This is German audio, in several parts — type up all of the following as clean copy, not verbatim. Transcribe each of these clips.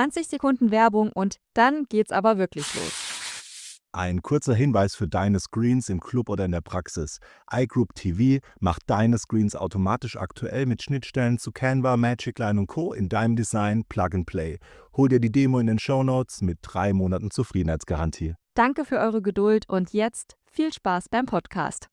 20 Sekunden Werbung und dann geht's aber wirklich los. Ein kurzer Hinweis für deine Screens im Club oder in der Praxis. iGroup TV macht deine Screens automatisch aktuell mit Schnittstellen zu Canva, Magic Line und Co. in deinem Design Plug and Play. Hol dir die Demo in den Shownotes mit 3 Monaten Zufriedenheitsgarantie. Danke für eure Geduld und jetzt viel Spaß beim Podcast.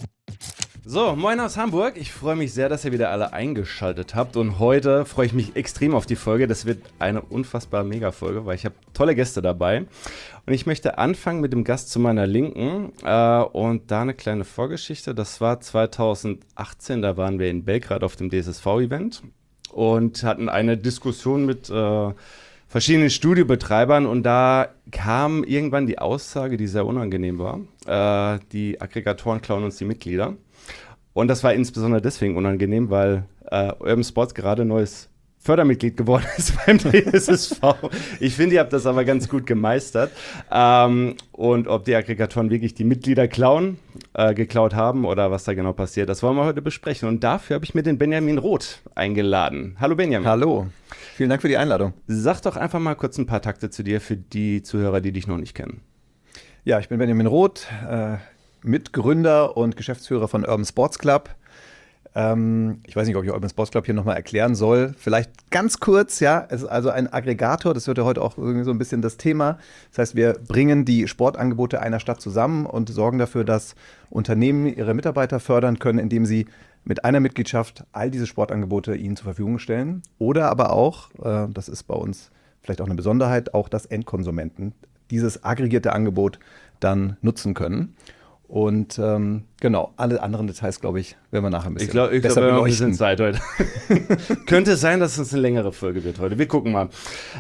So, moin aus Hamburg. Ich freue mich sehr, dass ihr wieder alle eingeschaltet habt. Und heute freue ich mich extrem auf die Folge. Das wird eine unfassbar Mega-Folge, weil ich habe tolle Gäste dabei. Und ich möchte anfangen mit dem Gast zu meiner Linken. Und da eine kleine Vorgeschichte. Das war 2018, da waren wir in Belgrad auf dem DSSV-Event und hatten eine Diskussion mit verschiedenen Studiobetreibern. Und da kam irgendwann die Aussage, die sehr unangenehm war. Die Aggregatoren klauen uns die Mitglieder. Und das war insbesondere deswegen unangenehm, weil Urban Sports gerade neues Fördermitglied geworden ist beim DSSV. Ich finde, ihr habt das aber ganz gut gemeistert. Und ob die Aggregatoren wirklich die Mitglieder geklaut haben oder was da genau passiert, das wollen wir heute besprechen. Und dafür habe ich mir den Benjamin Roth eingeladen. Hallo Benjamin. Hallo, vielen Dank für die Einladung. Sag doch einfach mal kurz ein paar Takte zu dir für die Zuhörer, die dich noch nicht kennen. Ja, ich bin Benjamin Roth, Mitgründer und Geschäftsführer von Urban Sports Club. Ich weiß nicht, ob ich Urban Sports Club hier nochmal erklären soll. Vielleicht ganz kurz, ja, es ist also ein Aggregator, das wird ja heute auch irgendwie so ein bisschen das Thema. Das heißt, wir bringen die Sportangebote einer Stadt zusammen und sorgen dafür, dass Unternehmen ihre Mitarbeiter fördern können, indem sie mit einer Mitgliedschaft all diese Sportangebote ihnen zur Verfügung stellen. Oder aber auch, das ist bei uns vielleicht auch eine Besonderheit, auch dass Endkonsumenten dieses aggregierte Angebot dann nutzen können. Und genau, alle anderen Details, glaube ich, werden wir nachher ein bisschen besser beleuchten. Ich glaube, wir haben ein bisschen Zeit heute. Könnte sein, dass es eine längere Folge wird heute. Wir gucken mal.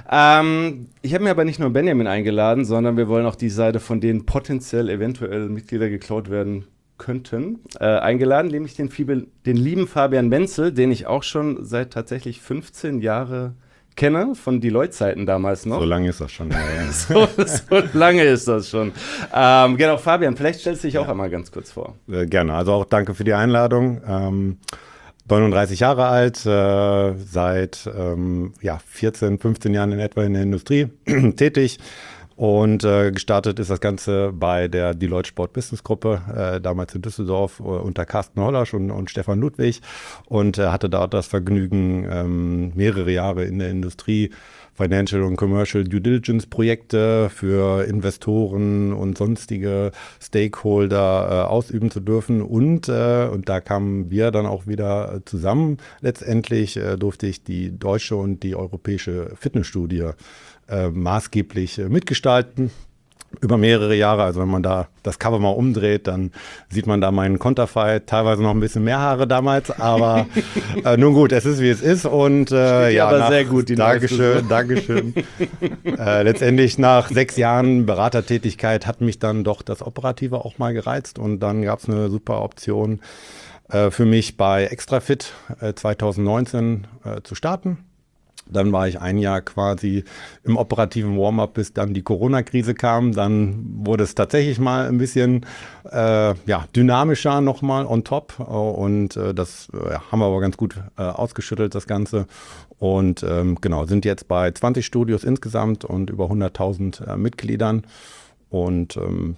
Ich habe mir aber nicht nur Benjamin eingeladen, sondern wir wollen auch die Seite, von denen potenziell eventuell Mitglieder geklaut werden könnten, eingeladen, nämlich den lieben Fabian Menzel, den ich auch schon seit tatsächlich 15 Jahren kenne, von Deloitte-Zeiten damals noch. So lange ist das schon. Ja. so lange ist das schon. Genau, Fabian, vielleicht stellst du dich auch einmal ganz kurz vor. Gerne, also auch danke für die Einladung. 39 Jahre alt, seit 14, 15 Jahren in etwa in der Industrie tätig. Und gestartet ist das Ganze bei der Deloitte Sport Business Gruppe, damals in Düsseldorf unter Carsten Hollasch und Stefan Ludwig, und hatte dort das Vergnügen, mehrere Jahre in der Industrie Financial und Commercial Due Diligence Projekte für Investoren und sonstige Stakeholder ausüben zu dürfen. Und da kamen wir dann auch wieder zusammen. Letztendlich durfte ich die deutsche und die europäische Fitnessstudie maßgeblich mitgestalten über mehrere Jahre. Also wenn man da das Cover mal umdreht, dann sieht man da meinen Konterfei, teilweise noch ein bisschen mehr Haare damals, aber nun gut, es ist wie es ist. Und aber sehr gut, die Dankeschön. Letztendlich nach 6 Jahren Beratertätigkeit hat mich dann doch das Operative auch mal gereizt, und dann gab es eine super Option für mich bei Extrafit 2019 zu starten. Dann war ich ein Jahr quasi im operativen Warm-up, bis dann die Corona-Krise kam. Dann wurde es tatsächlich mal ein bisschen dynamischer nochmal on top. Und das haben wir aber ganz gut ausgeschüttelt, das Ganze. Und sind jetzt bei 20 Studios insgesamt und über 100.000 Mitgliedern. Und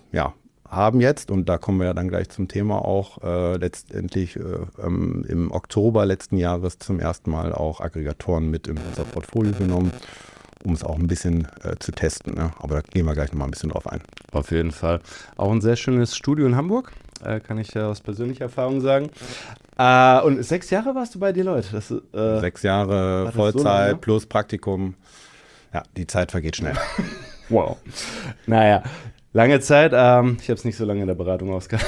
haben jetzt, und da kommen wir ja dann gleich zum Thema auch, letztendlich im Oktober letzten Jahres zum ersten Mal auch Aggregatoren mit in unser Portfolio genommen, um es auch ein bisschen zu testen. Ne? Aber da gehen wir gleich nochmal ein bisschen drauf ein. Auf jeden Fall. Auch ein sehr schönes Studio in Hamburg, kann ich ja aus persönlicher Erfahrung sagen. Und 6 Jahre warst du bei Deloitte? 6 Jahre Vollzeit so plus Praktikum. Ja, die Zeit vergeht schnell. Wow. Naja. Lange Zeit, ich habe es nicht so lange in der Beratung ausgehalten.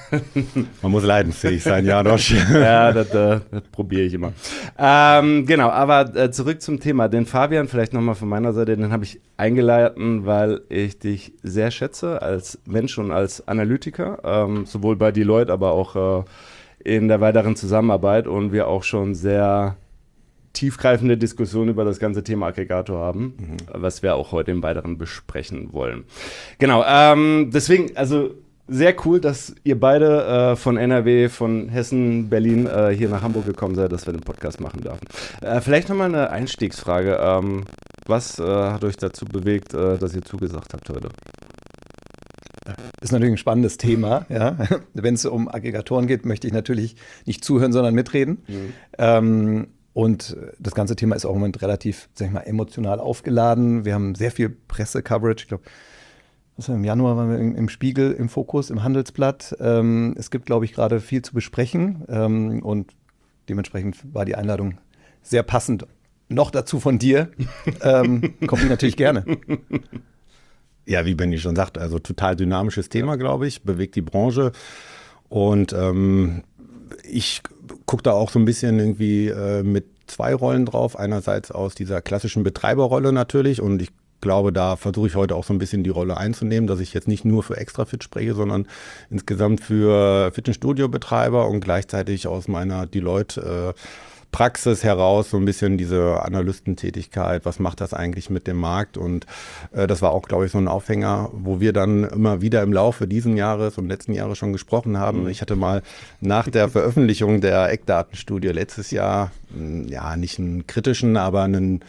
Man muss leidensfähig sein, Janosch. Ja, das probiere ich immer. Genau, aber zurück zum Thema. Den Fabian, vielleicht nochmal von meiner Seite, den habe ich eingeladen, weil ich dich sehr schätze als Mensch und als Analytiker, sowohl bei Deloitte, aber auch in der weiteren Zusammenarbeit, und wir auch schon sehr tiefgreifende Diskussion über das ganze Thema Aggregator haben, was wir auch heute im Weiteren besprechen wollen. Genau, deswegen, also sehr cool, dass ihr beide von NRW, von Hessen, Berlin hier nach Hamburg gekommen seid, dass wir den Podcast machen dürfen. Vielleicht nochmal eine Einstiegsfrage. Was hat euch dazu bewegt, dass ihr zugesagt habt heute? Ist natürlich ein spannendes Thema. Ja. Wenn es um Aggregatoren geht, möchte ich natürlich nicht zuhören, sondern mitreden. Und das ganze Thema ist auch im Moment relativ, sag ich mal, emotional aufgeladen. Wir haben sehr viel Presse-Coverage. Ich glaube, im Januar waren wir im Spiegel, im Fokus, im Handelsblatt. Es gibt, glaube ich, gerade viel zu besprechen. Und dementsprechend war die Einladung sehr passend. Noch dazu von dir. Komme ich natürlich gerne. Ja, wie Benny schon sagt, also total dynamisches Thema, glaube ich, bewegt die Branche. Und ich gucke da auch so ein bisschen irgendwie mit zwei Rollen drauf. Einerseits aus dieser klassischen Betreiberrolle natürlich, und ich glaube, da versuche ich heute auch so ein bisschen die Rolle einzunehmen, dass ich jetzt nicht nur für Extrafit spreche, sondern insgesamt für Fitnessstudio-Betreiber und gleichzeitig aus meiner Deloitte Praxis heraus so ein bisschen diese Analystentätigkeit, was macht das eigentlich mit dem Markt, und das war auch, glaube ich, so ein Aufhänger, wo wir dann immer wieder im Laufe diesen Jahres und letzten Jahres schon gesprochen haben. Ich hatte mal nach der Veröffentlichung der Eckdatenstudie letztes Jahr, ja, nicht einen kritischen, aber einen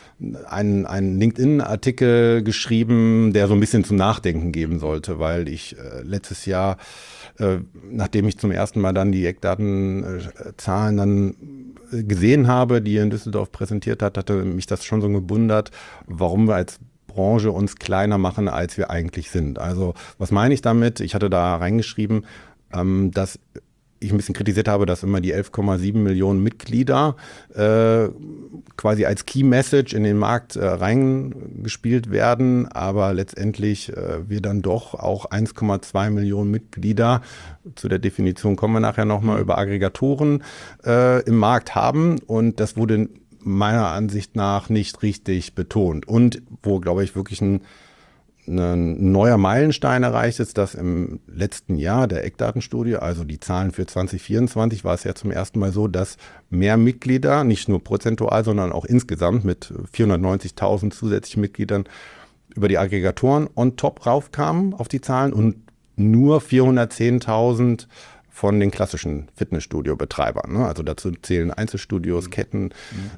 LinkedIn-Artikel geschrieben, der so ein bisschen zum Nachdenken geben sollte, weil ich letztes Jahr, nachdem ich zum ersten Mal dann die Eckdatenzahlen dann gesehen habe, die er in Düsseldorf präsentiert hat, hatte mich das schon so gewundert, warum wir als Branche uns kleiner machen, als wir eigentlich sind. Also was meine ich damit? Ich hatte da reingeschrieben, dass ich ein bisschen kritisiert habe, dass immer die 11,7 Millionen Mitglieder quasi als Key Message in den Markt reingespielt werden, aber letztendlich wir dann doch auch 1,2 Millionen Mitglieder, zu der Definition kommen wir nachher nochmal, über Aggregatoren im Markt haben, und das wurde meiner Ansicht nach nicht richtig betont, und wo, glaube ich, wirklich ein neuer Meilenstein erreicht ist, dass im letzten Jahr der Eckdatenstudie, also die Zahlen für 2024, war es ja zum ersten Mal so, dass mehr Mitglieder, nicht nur prozentual, sondern auch insgesamt mit 490.000 zusätzlichen Mitgliedern über die Aggregatoren on top raufkamen auf die Zahlen, und nur 410.000 von den klassischen Fitnessstudio-Betreibern. Ne? Also dazu zählen Einzelstudios, Ketten,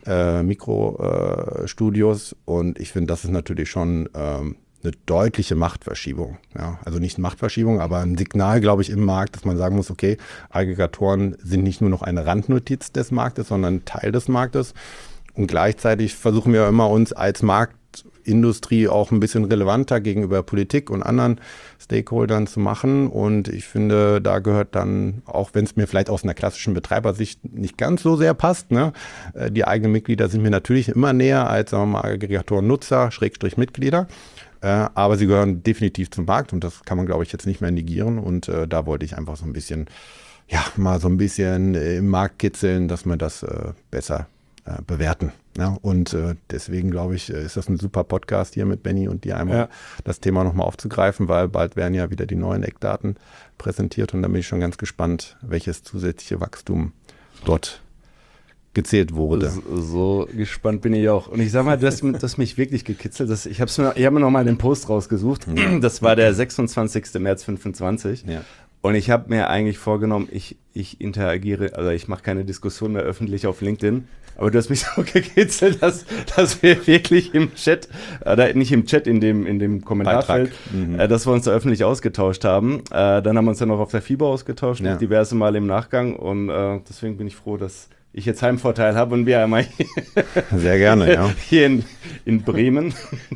Mikrostudios, und ich finde, das ist natürlich schon eine deutliche Machtverschiebung. Ja, also nicht Machtverschiebung, aber ein Signal, glaube ich, im Markt, dass man sagen muss, okay, Aggregatoren sind nicht nur noch eine Randnotiz des Marktes, sondern Teil des Marktes. Und gleichzeitig versuchen wir immer, uns als Marktindustrie auch ein bisschen relevanter gegenüber Politik und anderen Stakeholdern zu machen. Und ich finde, da gehört dann, auch wenn es mir vielleicht aus einer klassischen Betreibersicht nicht ganz so sehr passt, ne, die eigenen Mitglieder sind mir natürlich immer näher als, sagen wir mal, Aggregatoren-Nutzer, Mitglieder. Aber sie gehören definitiv zum Markt, und das kann man, glaube ich, jetzt nicht mehr negieren. Und da wollte ich einfach so ein bisschen, ja, mal so ein bisschen im Markt kitzeln, dass wir das besser bewerten. Ja? Und deswegen, glaube ich, ist das ein super Podcast hier mit Benny und dir einmal das Thema nochmal aufzugreifen, weil bald werden ja wieder die neuen Eckdaten präsentiert, und da bin ich schon ganz gespannt, welches zusätzliche Wachstum dort gezählt wurde. So gespannt bin ich auch. Und ich sag mal, das mich wirklich gekitzelt. Ich habe mir noch mal den Post rausgesucht. Das war der 26. März 2025. Ja. Und ich habe mir eigentlich vorgenommen, ich interagiere, also ich mache keine Diskussion mehr öffentlich auf LinkedIn. Aber du hast mich so gekitzelt, dass wir wirklich im Chat, nicht im Chat, in dem Kommentarfeld, dass wir uns da öffentlich ausgetauscht haben. Dann haben wir uns dann noch auf der FIBO ausgetauscht, diverse Male im Nachgang. Und deswegen bin ich froh, dass ich jetzt Heimvorteil habe und wir einmal sehr gerne, ja. Hier in Bremen.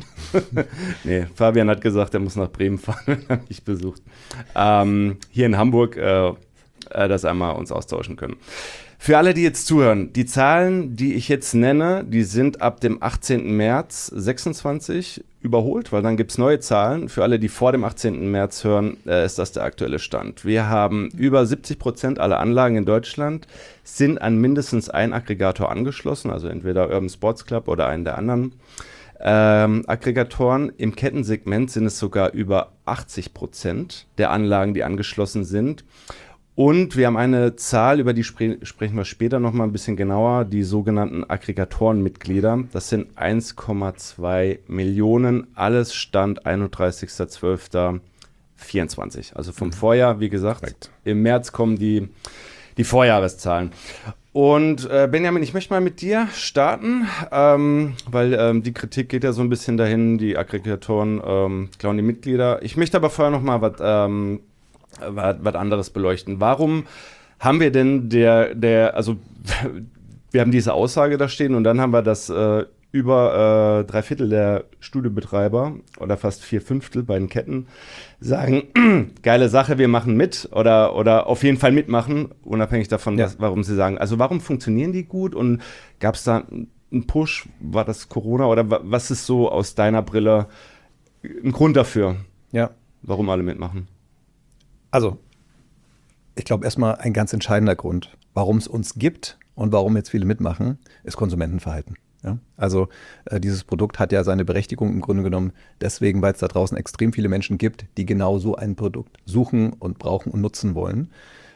Nee, Fabian hat gesagt, er muss nach Bremen fahren, wenn er mich besucht. Hier in Hamburg, das einmal uns austauschen können. Für alle, die jetzt zuhören, die Zahlen, die ich jetzt nenne, die sind ab dem 18. März 26 überholt, weil dann gibt es neue Zahlen. Für alle, die vor dem 18. März hören, ist das der aktuelle Stand. Wir haben über 70% aller Anlagen in Deutschland sind an mindestens einen Aggregator angeschlossen, also entweder Urban Sports Club oder einen der anderen Aggregatoren. Im Kettensegment sind es sogar über 80% der Anlagen, die angeschlossen sind. Und wir haben eine Zahl, über die sprechen wir später nochmal ein bisschen genauer, die sogenannten Aggregatorenmitglieder. Das sind 1,2 Millionen, alles Stand 31.12.24. Also vom Vorjahr, wie gesagt, im März kommen die Vorjahreszahlen. Und Benjamin, ich möchte mal mit dir starten, weil die Kritik geht ja so ein bisschen dahin, die Aggregatoren klauen die Mitglieder. Ich möchte aber vorher noch mal was anderes beleuchten. Warum haben wir denn also wir haben diese Aussage da stehen und dann haben wir das über 3/4 der Studiobetreiber oder fast 4/5 bei den Ketten sagen, geile Sache, wir machen mit oder auf jeden Fall mitmachen, unabhängig davon, warum sie sagen. Also warum funktionieren die gut und gab es da einen Push, war das Corona oder was ist so aus deiner Brille ein Grund dafür, warum alle mitmachen? Also, ich glaube erstmal ein ganz entscheidender Grund, warum es uns gibt und warum jetzt viele mitmachen, ist Konsumentenverhalten. Ja? Also dieses Produkt hat ja seine Berechtigung im Grunde genommen deswegen, weil es da draußen extrem viele Menschen gibt, die genau so ein Produkt suchen und brauchen und nutzen wollen.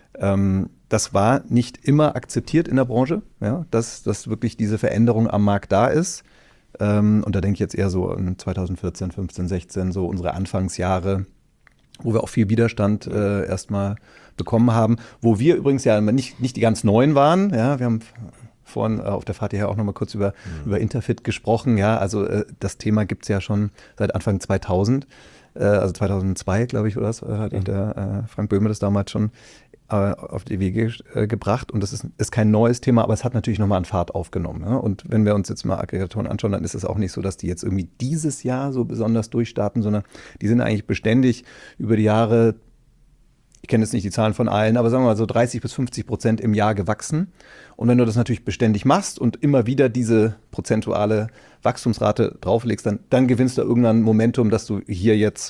Das war nicht immer akzeptiert in der Branche, ja? dass wirklich diese Veränderung am Markt da ist. Und da denke ich jetzt eher so an 2014, 15, 16, so unsere Anfangsjahre, wo wir auch viel Widerstand erstmal bekommen haben, wo wir übrigens ja nicht die ganz Neuen waren. Ja? Wir haben vorhin auf der Fahrt hierher auch nochmal kurz über Interfit gesprochen. Ja? Also das Thema gibt es ja schon seit Anfang 2000, also 2002, glaube ich, oder was, hat der Frank Böhme das damals schon auf die Wege gebracht. Und das ist kein neues Thema, aber es hat natürlich nochmal an Fahrt aufgenommen. Ja? Und wenn wir uns jetzt mal Aggregatoren anschauen, dann ist es auch nicht so, dass die jetzt irgendwie dieses Jahr so besonders durchstarten, sondern die sind eigentlich beständig über die Jahre, ich kenne jetzt nicht die Zahlen von allen, aber sagen wir mal so 30-50% im Jahr gewachsen. Und wenn du das natürlich beständig machst und immer wieder diese prozentuale Wachstumsrate drauflegst, dann gewinnst du irgendwann Momentum, dass du hier jetzt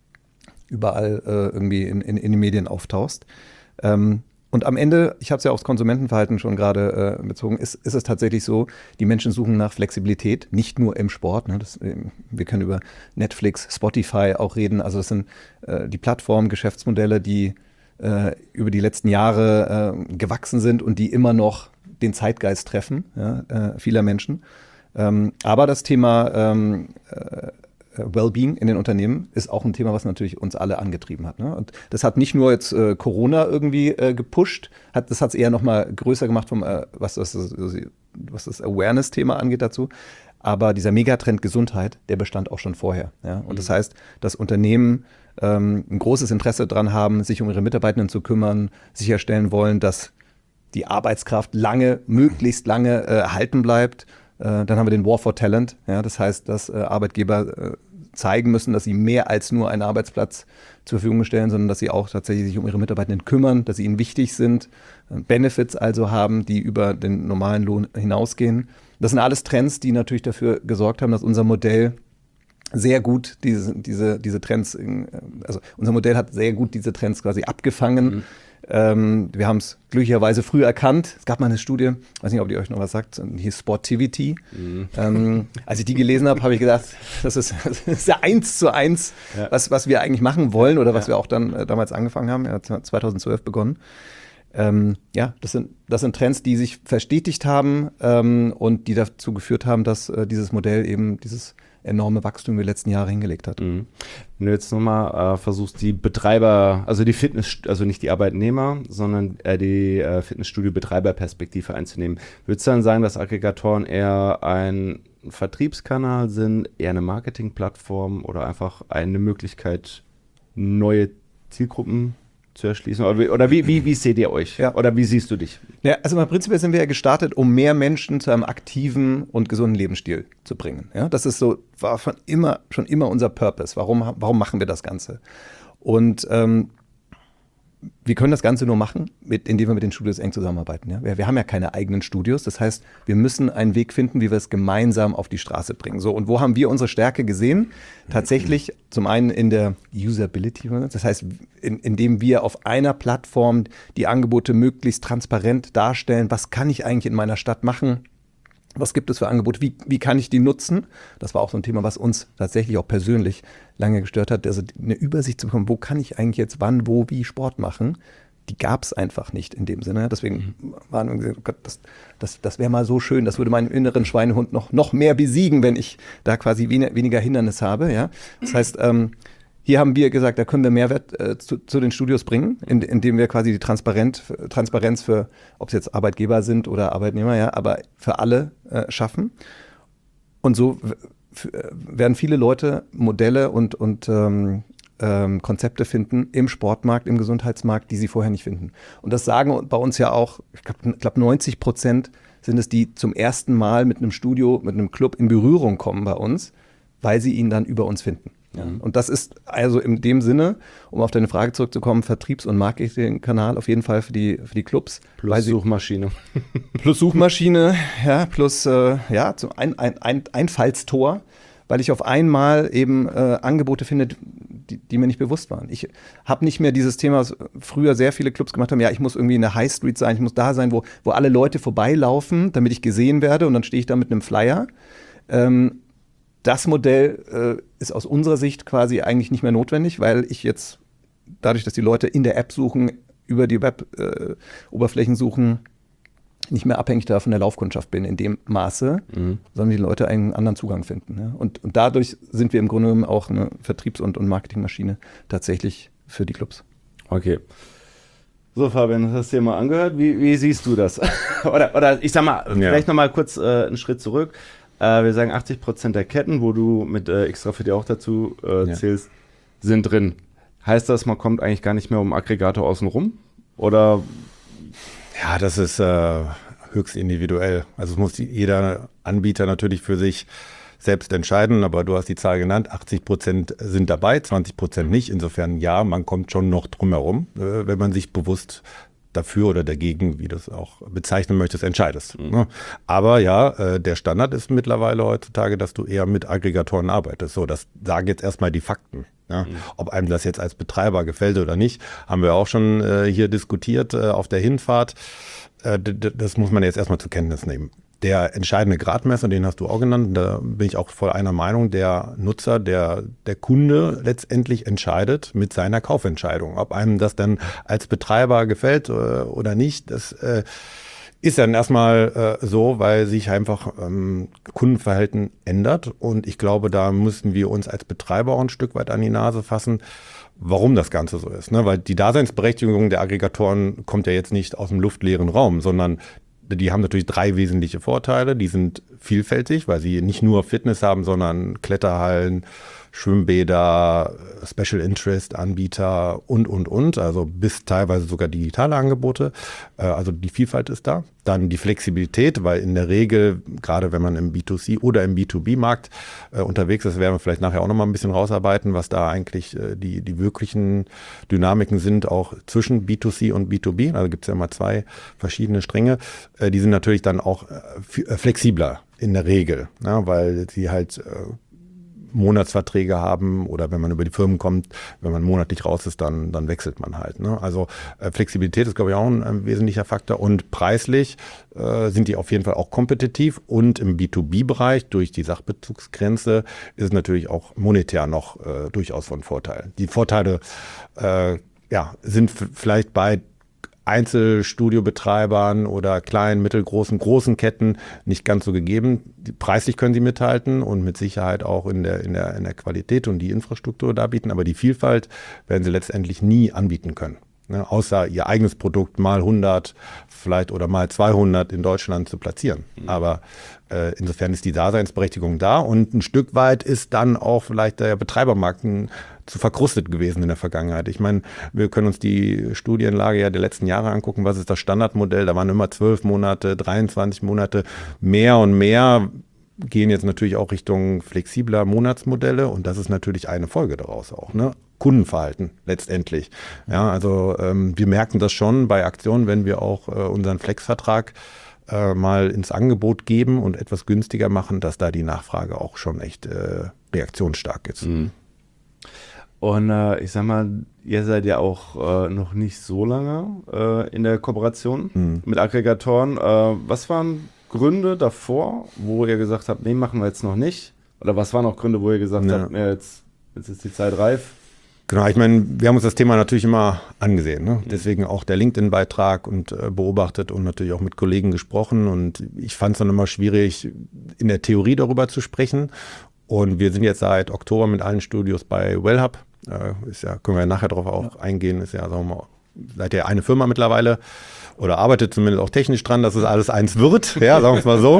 überall irgendwie in den Medien auftauchst. Und am Ende, ich habe es ja aufs Konsumentenverhalten schon gerade bezogen, ist es tatsächlich so, die Menschen suchen nach Flexibilität, nicht nur im Sport. Ne? Wir können über Netflix, Spotify auch reden. Also das sind die Plattformen, Geschäftsmodelle, die über die letzten Jahre gewachsen sind und die immer noch den Zeitgeist treffen, vieler Menschen. Aber das Thema Wellbeing in den Unternehmen ist auch ein Thema, was natürlich uns alle angetrieben hat. Ne? Und das hat nicht nur jetzt Corona irgendwie gepusht, das hat es eher noch mal größer gemacht, was das Awareness-Thema angeht dazu. Aber dieser Megatrend Gesundheit, der bestand auch schon vorher. Ja? Und das heißt, dass Unternehmen ein großes Interesse daran haben, sich um ihre Mitarbeitenden zu kümmern, sicherstellen wollen, dass die Arbeitskraft möglichst lange erhalten bleibt. Dann haben wir den War for Talent. Ja, das heißt, dass Arbeitgeber zeigen müssen, dass sie mehr als nur einen Arbeitsplatz zur Verfügung stellen, sondern dass sie auch tatsächlich sich um ihre Mitarbeitenden kümmern, dass sie ihnen wichtig sind, Benefits also haben, die über den normalen Lohn hinausgehen. Das sind alles Trends, die natürlich dafür gesorgt haben, dass unser Modell sehr gut diese Trends, also unser Modell hat sehr gut diese Trends quasi abgefangen. Wir haben es glücklicherweise früh erkannt. Es gab mal eine Studie, weiß nicht, ob die euch noch was sagt, die hieß Sportivity. Als ich die gelesen habe, habe ich gedacht, das ist ja 1:1, was wir eigentlich machen wollen oder was wir auch dann damals angefangen haben, 2012 begonnen. Das sind Trends, die sich verstetigt haben und die dazu geführt haben, dass dieses Modell eben dieses enorme Wachstum die letzten Jahre hingelegt hat. Wenn du jetzt nochmal versuchst, die Betreiber, also die also nicht die Arbeitnehmer, sondern die Fitnessstudio-Betreiberperspektive einzunehmen, würdest du dann sagen, dass Aggregatoren eher ein Vertriebskanal sind, eher eine Marketingplattform oder einfach eine Möglichkeit, neue Zielgruppen zu erschließen? Oder wie seht ihr euch? Ja. Oder wie siehst du dich? Ja, also im Prinzip sind wir ja gestartet, um mehr Menschen zu einem aktiven und gesunden Lebensstil zu bringen. Ja, das ist so, war schon immer unser Purpose. Warum machen wir das Ganze? Und wir können das Ganze nur machen, indem wir mit den Studios eng zusammenarbeiten. Ja? Wir haben ja keine eigenen Studios. Das heißt, wir müssen einen Weg finden, wie wir es gemeinsam auf die Straße bringen. So, und wo haben wir unsere Stärke gesehen? Tatsächlich zum einen in der Usability. Das heißt, indem wir auf einer Plattform die Angebote möglichst transparent darstellen. Was kann ich eigentlich in meiner Stadt machen? Was gibt es für Angebote? Wie kann ich die nutzen? Das war auch so ein Thema, was uns tatsächlich auch persönlich lange gestört hat. Also eine Übersicht zu bekommen, wo kann ich eigentlich jetzt wann, wo, wie Sport machen, die gab es einfach nicht in dem Sinne. Deswegen waren wir gesagt, oh Gott, das wäre mal so schön, das würde meinen inneren Schweinehund noch mehr besiegen, wenn ich da quasi weniger Hindernis habe. Ja? Das heißt, Hier haben wir gesagt, da können wir Mehrwert zu den Studios bringen, indem wir quasi die Transparenz für, ob es jetzt Arbeitgeber sind oder Arbeitnehmer, ja, aber für alle schaffen. Und so werden viele Leute Modelle und Konzepte finden im Sportmarkt, im Gesundheitsmarkt, die sie vorher nicht finden. Und das sagen bei uns ja auch, ich glaube 90% sind es, die zum ersten Mal mit einem Studio, mit einem Club in Berührung kommen bei uns, weil sie ihn dann über uns finden. Ja. Und das ist also in dem Sinne, um auf deine Frage zurückzukommen, Vertriebs- und Marketingkanal auf jeden Fall für die Clubs. Plus Suchmaschine. Plus Suchmaschine, ja, plus ein Einfallstor, weil ich auf einmal eben Angebote finde, die mir nicht bewusst waren. Ich habe nicht mehr dieses Thema, was früher sehr viele Clubs gemacht haben, ja, ich muss irgendwie in der High Street sein, ich muss da sein, wo alle Leute vorbeilaufen, damit ich gesehen werde, und dann stehe ich da mit einem Flyer. Das Modell ist aus unserer Sicht quasi eigentlich nicht mehr notwendig, weil ich jetzt, dadurch, dass die Leute in der App suchen, über die Web-Oberflächen suchen, nicht mehr abhängig davon der Laufkundschaft bin in dem Maße, sondern die Leute einen anderen Zugang finden. Ja? Und dadurch sind wir im Grunde genommen auch eine Vertriebs- und Marketingmaschine tatsächlich für die Clubs. Okay. So, Fabian, das hast du dir mal angehört. Wie siehst du das? oder ich sag mal, vielleicht noch mal kurz einen Schritt zurück. Wir sagen 80% der Ketten, wo du mit Extra für dich auch dazu zählst, sind drin. Heißt das, man kommt eigentlich gar nicht mehr um Aggregator außen rum? Oder? Ja, das ist höchst individuell. Also es muss jeder Anbieter natürlich für sich selbst entscheiden, aber du hast die Zahl genannt, 80% sind dabei, 20% nicht. Insofern ja, man kommt schon noch drum herum, wenn man sich bewusst dafür oder dagegen, wie du es auch bezeichnen möchtest, entscheidest. Aber ja, der Standard ist mittlerweile heutzutage, dass du eher mit Aggregatoren arbeitest. So, das sagen jetzt erstmal die Fakten. Ja. Ob einem das jetzt als Betreiber gefällt oder nicht, haben wir auch schon hier diskutiert auf der Hinfahrt. Das muss man jetzt erstmal zur Kenntnis nehmen. Der entscheidende Gradmesser, den hast du auch genannt, da bin ich auch voll einer Meinung, der Nutzer, der Kunde letztendlich entscheidet mit seiner Kaufentscheidung. Ob einem das dann als Betreiber gefällt oder nicht, das ist dann erstmal so, weil sich einfach Kundenverhalten ändert. Und ich glaube, da müssen wir uns als Betreiber auch ein Stück weit an die Nase fassen, warum das Ganze so ist. Ne? Weil die Daseinsberechtigung der Aggregatoren kommt ja jetzt nicht aus dem luftleeren Raum, sondern die haben natürlich 3 wesentliche Vorteile. Die sind vielfältig, weil sie nicht nur Fitness haben, sondern Kletterhallen, Schwimmbäder, Special Interest Anbieter und. Also bis teilweise sogar digitale Angebote. Also die Vielfalt ist da. Dann die Flexibilität, weil in der Regel, gerade wenn man im B2C oder im B2B-Markt unterwegs ist, werden wir vielleicht nachher auch noch mal ein bisschen rausarbeiten, was da eigentlich die wirklichen Dynamiken sind, auch zwischen B2C und B2B. Also gibt es ja immer 2 verschiedene Stränge. Die sind natürlich dann auch flexibler in der Regel, ja, weil sie halt Monatsverträge haben oder wenn man über die Firmen kommt, wenn man monatlich raus ist, dann wechselt man halt. Ne? Also Flexibilität ist, glaube ich, auch ein wesentlicher Faktor und preislich sind die auf jeden Fall auch kompetitiv und im B2B-Bereich durch die Sachbezugsgrenze ist es natürlich auch monetär noch durchaus von Vorteil. Die Vorteile sind vielleicht bei Einzelstudiobetreibern oder kleinen, mittelgroßen, großen Ketten nicht ganz so gegeben. Preislich können sie mithalten und mit Sicherheit auch in der Qualität und die Infrastruktur darbieten, aber die Vielfalt werden sie letztendlich nie anbieten können. Ne, außer ihr eigenes Produkt mal 100 vielleicht oder mal 200 in Deutschland zu platzieren. Aber insofern ist die Daseinsberechtigung da und ein Stück weit ist dann auch vielleicht der Betreibermarkt zu verkrustet gewesen in der Vergangenheit. Ich meine, wir können uns die Studienlage ja der letzten Jahre angucken. Was ist das Standardmodell? Da waren immer 12 Monate, 23 Monate, mehr und mehr gehen jetzt natürlich auch Richtung flexibler Monatsmodelle und das ist natürlich eine Folge daraus auch, ne? Kundenverhalten letztendlich. Ja, also wir merken das schon bei Aktionen, wenn wir auch unseren Flex-Vertrag mal ins Angebot geben und etwas günstiger machen, dass da die Nachfrage auch schon echt reaktionsstark ist. Mhm. Und ich sag mal, ihr seid ja auch noch nicht so lange in der Kooperation mit Aggregatoren. Was waren Gründe davor, wo ihr gesagt habt, nee, machen wir jetzt noch nicht? Oder was waren auch Gründe, wo ihr gesagt habt, nee, jetzt ist die Zeit reif? Genau, ich meine, wir haben uns das Thema natürlich immer angesehen. Ne? Deswegen auch der LinkedIn-Beitrag und beobachtet und natürlich auch mit Kollegen gesprochen. Und ich fand es dann immer schwierig, in der Theorie darüber zu sprechen. Und wir sind jetzt seit Oktober mit allen Studios bei Wellhub Können wir ja nachher drauf auch eingehen, ist ja, sagen wir mal, seid ihr eine Firma mittlerweile oder arbeitet zumindest auch technisch dran, dass es alles eins wird, ja, sagen wir es mal so.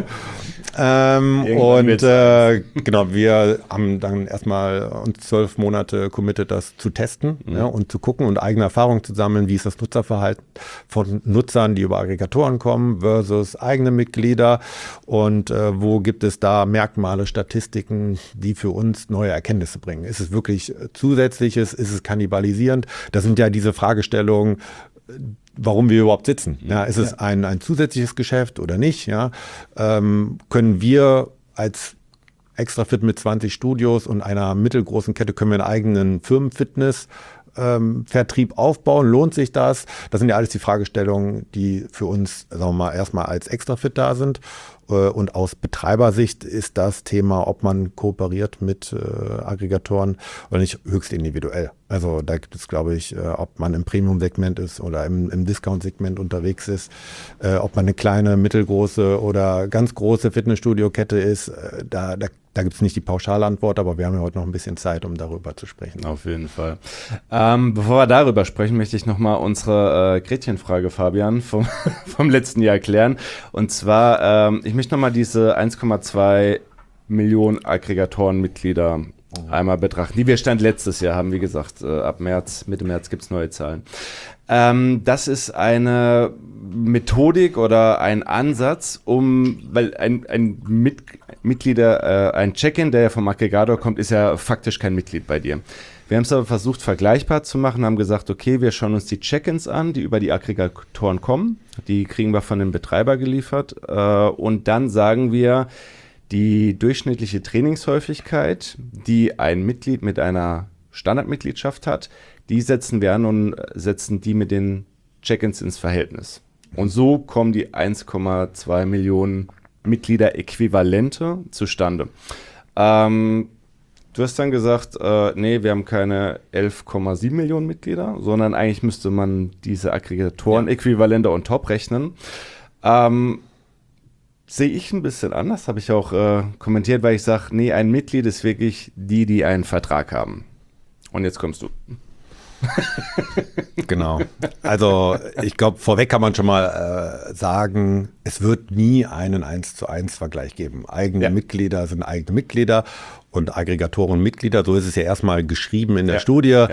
Genau, wir haben dann erstmal uns 12 Monate committed, das zu testen ja, und zu gucken und eigene Erfahrungen zu sammeln, wie ist das Nutzerverhalten von Nutzern, die über Aggregatoren kommen versus eigene Mitglieder und wo gibt es da Merkmale, Statistiken, die für uns neue Erkenntnisse bringen. Ist es wirklich Zusätzliches, ist es kannibalisierend? Das sind ja diese Fragestellungen, warum wir überhaupt sitzen. Ja, ist es ein zusätzliches Geschäft oder nicht? Ja? Können wir als Extrafit mit 20 Studios und einer mittelgroßen Kette, können wir einen eigenen Firmenfitness Vertrieb aufbauen? Lohnt sich das? Das sind ja alles die Fragestellungen, die für uns, sagen wir mal, erstmal als Extrafit da sind. Und aus Betreibersicht ist das Thema, ob man kooperiert mit Aggregatoren oder nicht, höchst individuell. Also da gibt es, glaube ich, ob man im Premium-Segment ist oder im Discount-Segment unterwegs ist, ob man eine kleine, mittelgroße oder ganz große Fitnessstudio-Kette ist, da gibt es nicht die Pauschalantwort, aber wir haben ja heute noch ein bisschen Zeit, um darüber zu sprechen. Auf jeden Fall. Bevor wir darüber sprechen, möchte ich nochmal unsere Gretchenfrage, Fabian, vom letzten Jahr klären. Und zwar, ich möchte nochmal diese 1,2 Millionen Aggregatoren-Mitglieder einmal betrachten, die wir Stand letztes Jahr haben. Wie gesagt, ab Mitte März gibt es neue Zahlen. Das ist eine Methodik oder ein Ansatz, weil ein Check-in, der ja vom Aggregator kommt, ist ja faktisch kein Mitglied bei dir. Wir haben es aber versucht, vergleichbar zu machen, haben gesagt, okay, wir schauen uns die Check-ins an, die über die Aggregatoren kommen. Die kriegen wir von dem Betreiber geliefert. Und dann sagen wir, die durchschnittliche Trainingshäufigkeit, die ein Mitglied mit einer Standardmitgliedschaft hat, die setzen wir an und setzen die mit den Check-ins ins Verhältnis. Und so kommen die 1,2 Millionen Mitglieder-Äquivalente zustande. Du hast dann gesagt, nee, wir haben keine 11,7 Millionen Mitglieder, sondern eigentlich müsste man diese Aggregatoren-Äquivalente on top rechnen. Sehe ich ein bisschen anders, habe ich auch kommentiert, weil ich sage, nee, ein Mitglied ist wirklich die einen Vertrag haben. Und jetzt kommst du. Genau. Also ich glaube, vorweg kann man schon mal sagen, es wird nie einen 1:1 Vergleich geben. Eigene Mitglieder sind eigene Mitglieder und Aggregatoren Mitglieder, so ist es ja erstmal geschrieben in der Studie,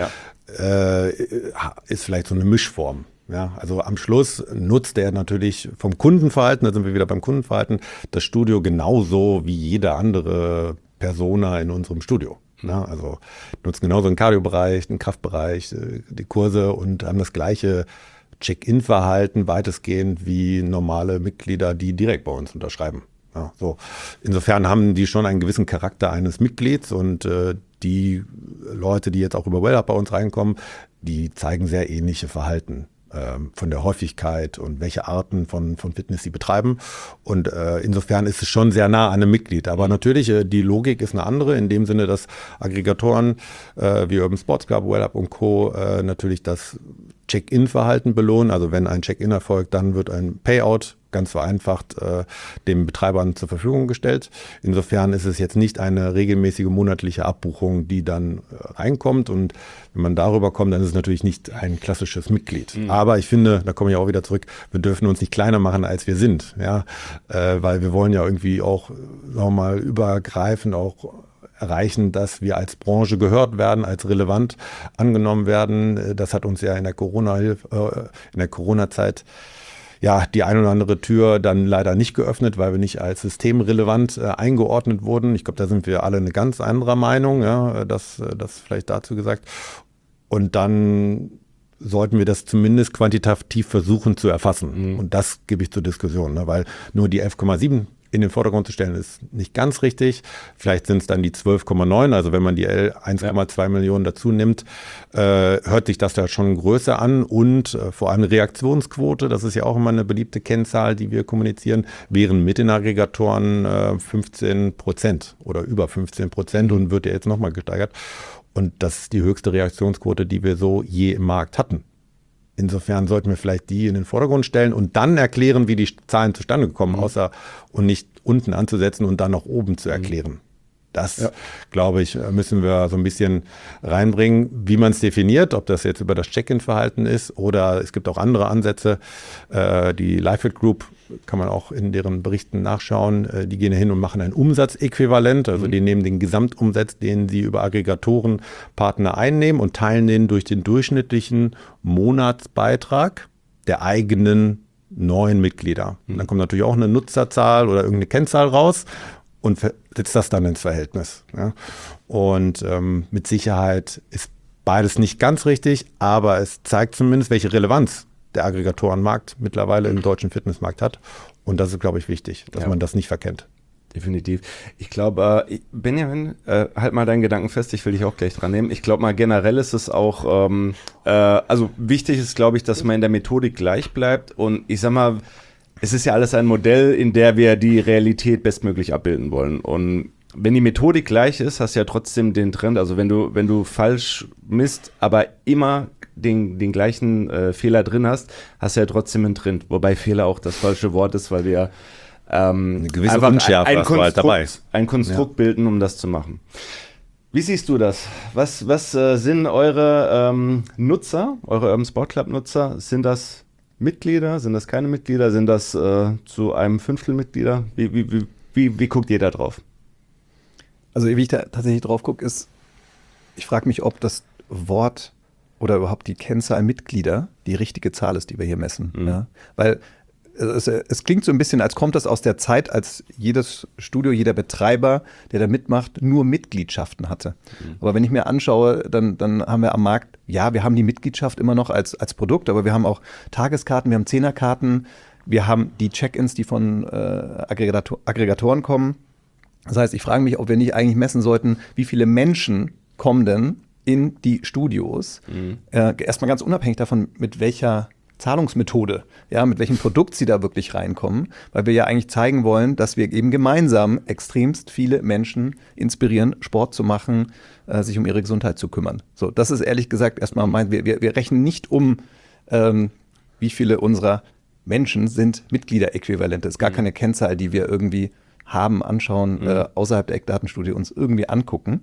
ist vielleicht so eine Mischform. Ja, also am Schluss nutzt er natürlich vom Kundenverhalten, da sind wir wieder beim Kundenverhalten, das Studio genauso wie jede andere Persona in unserem Studio. Na, also nutzen genauso den Cardio-Bereich, den Kraftbereich, die Kurse und haben das gleiche Check-in-Verhalten weitestgehend wie normale Mitglieder, die direkt bei uns unterschreiben. Ja, so. Insofern haben die schon einen gewissen Charakter eines Mitglieds und die Leute, die jetzt auch über WellUp bei uns reinkommen, die zeigen sehr ähnliche Verhalten von der Häufigkeit und welche Arten von Fitness sie betreiben. Und insofern ist es schon sehr nah an einem Mitglied. Aber natürlich, die Logik ist eine andere, in dem Sinne, dass Aggregatoren wie Urban Sports Club, WellUp und Co. Natürlich das Check-in-Verhalten belohnen. Also wenn ein Check-in erfolgt, dann wird ein Payout ganz vereinfacht den Betreibern zur Verfügung gestellt. Insofern ist es jetzt nicht eine regelmäßige monatliche Abbuchung, die dann reinkommt. Und wenn man darüber kommt, dann ist es natürlich nicht ein klassisches Mitglied. Aber ich finde, da komme ich auch wieder zurück, wir dürfen uns nicht kleiner machen, als wir sind. Ja? Weil wir wollen ja irgendwie auch, sagen wir mal, übergreifend auch erreichen, dass wir als Branche gehört werden, als relevant angenommen werden. Das hat uns ja in der Corona-Zeit ja, die ein oder andere Tür dann leider nicht geöffnet, weil wir nicht als systemrelevant eingeordnet wurden. Ich glaube, da sind wir alle eine ganz anderer Meinung, ja, das vielleicht dazu gesagt. Und dann sollten wir das zumindest quantitativ versuchen zu erfassen. Und das gebe ich zur Diskussion, ne, weil nur die 11,7 in den Vordergrund zu stellen, ist nicht ganz richtig. Vielleicht sind es dann die 12,9. Also wenn man die 1,2 Millionen dazu nimmt, hört sich das da schon größer an. Und vor allem Reaktionsquote, das ist ja auch immer eine beliebte Kennzahl, die wir kommunizieren, wären mit den Aggregatoren 15% oder über 15% und wird ja jetzt nochmal gesteigert. Und das ist die höchste Reaktionsquote, die wir so je im Markt hatten. Insofern sollten wir vielleicht die in den Vordergrund stellen und dann erklären, wie die Zahlen zustande gekommen, außer und nicht unten anzusetzen und dann nach oben zu erklären. Das, glaube ich, müssen wir so ein bisschen reinbringen, wie man es definiert, ob das jetzt über das Check-in-Verhalten ist oder es gibt auch andere Ansätze. Die Lifefit Group kann man auch in deren Berichten nachschauen. Die gehen hin und machen ein Umsatzäquivalent. Also die nehmen den Gesamtumsatz, den sie über Aggregatoren, Partner einnehmen und teilen den durch den durchschnittlichen Monatsbeitrag der eigenen neuen Mitglieder. Und dann kommt natürlich auch eine Nutzerzahl oder irgendeine Kennzahl raus und setzt das dann ins Verhältnis. Ja. Und mit Sicherheit ist beides nicht ganz richtig, aber es zeigt zumindest, welche Relevanz der Aggregatorenmarkt mittlerweile im deutschen Fitnessmarkt hat. Und das ist, glaube ich, wichtig, dass man das nicht verkennt. Definitiv. Ich glaube, Benjamin, halt mal deinen Gedanken fest, ich will dich auch gleich dran nehmen. Ich glaube mal, generell ist es auch, also wichtig ist, glaube ich, dass man in der Methodik gleich bleibt. Und ich sag mal, es ist ja alles ein Modell, in der wir die Realität bestmöglich abbilden wollen. Und wenn die Methodik gleich ist, hast du ja trotzdem den Trend, also wenn du falsch misst, aber immer den gleichen Fehler drin hast, hast du ja trotzdem einen Trend. Wobei Fehler auch das falsche Wort ist, weil wir eine gewisse Unschärfe hast du dabei. Ein Konstrukt bilden, um das zu machen. Wie siehst du das? Was sind eure Nutzer, eure Urban Sport Club Nutzer? Sind das Mitglieder? Sind das keine Mitglieder? Sind das zu einem Fünftel Mitglieder? Wie guckt ihr da drauf? Also wie ich da tatsächlich drauf gucke, ist, ich frage mich, ob das Wort oder überhaupt die Kennzahl Mitglieder die richtige Zahl ist, die wir hier messen. Ja? Weil es klingt so ein bisschen, als kommt das aus der Zeit, als jedes Studio, jeder Betreiber, der da mitmacht, nur Mitgliedschaften hatte. Aber wenn ich mir anschaue, dann haben wir am Markt, ja, wir haben die Mitgliedschaft immer noch als Produkt, aber wir haben auch Tageskarten, wir haben Zehnerkarten, wir haben die Check-ins, die von Aggregatoren kommen. Das heißt, ich frage mich, ob wir nicht eigentlich messen sollten, wie viele Menschen kommen denn in die Studios. Erstmal ganz unabhängig davon, mit welcher Zahlungsmethode, ja, mit welchem Produkt sie da wirklich reinkommen, weil wir ja eigentlich zeigen wollen, dass wir eben gemeinsam extremst viele Menschen inspirieren, Sport zu machen, sich um ihre Gesundheit zu kümmern. So, das ist ehrlich gesagt erstmal wir rechnen nicht wie viele unserer Menschen sind Mitgliederäquivalente. Es ist gar keine Kennzahl, die wir irgendwie haben, anschauen, außerhalb der Eckdatenstudie uns irgendwie angucken.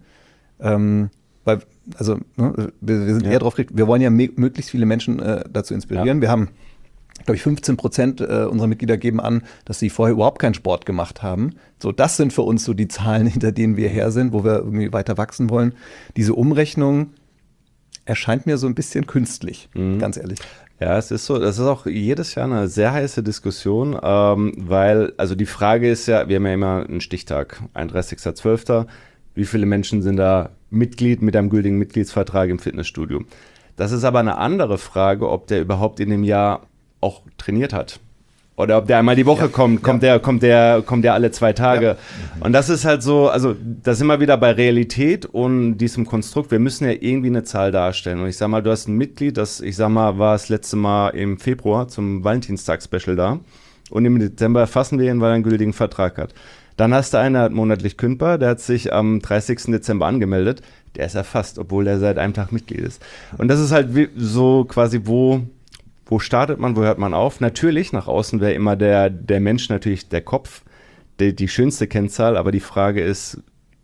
Weil, also, ne, wir sind eher drauf gerichtet, wir wollen ja möglichst viele Menschen dazu inspirieren. Ja. Wir haben, glaube ich, 15% unserer Mitglieder geben an, dass sie vorher überhaupt keinen Sport gemacht haben. So, das sind für uns so die Zahlen, hinter denen wir her sind, wo wir irgendwie weiter wachsen wollen. Diese Umrechnung erscheint mir so ein bisschen künstlich, ganz ehrlich. Ja, es ist so, das ist auch jedes Jahr eine sehr heiße Diskussion, weil, also die Frage ist ja, wir haben ja immer einen Stichtag, 31.12., wie viele Menschen sind da Mitglied mit einem gültigen Mitgliedsvertrag im Fitnessstudio? Das ist aber eine andere Frage, ob der überhaupt in dem Jahr auch trainiert hat. Oder ob der einmal die Woche kommt, kommt der alle 2 Tage. Ja. Und das ist halt so, also da sind wir wieder bei Realität und diesem Konstrukt. Wir müssen ja irgendwie eine Zahl darstellen. Und ich sag mal, du hast ein Mitglied, das, ich sag mal, war das letzte Mal im Februar zum Valentinstag-Special da. Und im Dezember erfassen wir ihn, weil er einen gültigen Vertrag hat. Dann hast du einen, der hat monatlich kündbar, der hat sich am 30. Dezember angemeldet. Der ist erfasst, obwohl der seit einem Tag Mitglied ist. Und das ist halt so quasi, wo startet man, wo hört man auf? Natürlich, nach außen wäre immer der Mensch natürlich der Kopf, die schönste Kennzahl, aber die Frage ist,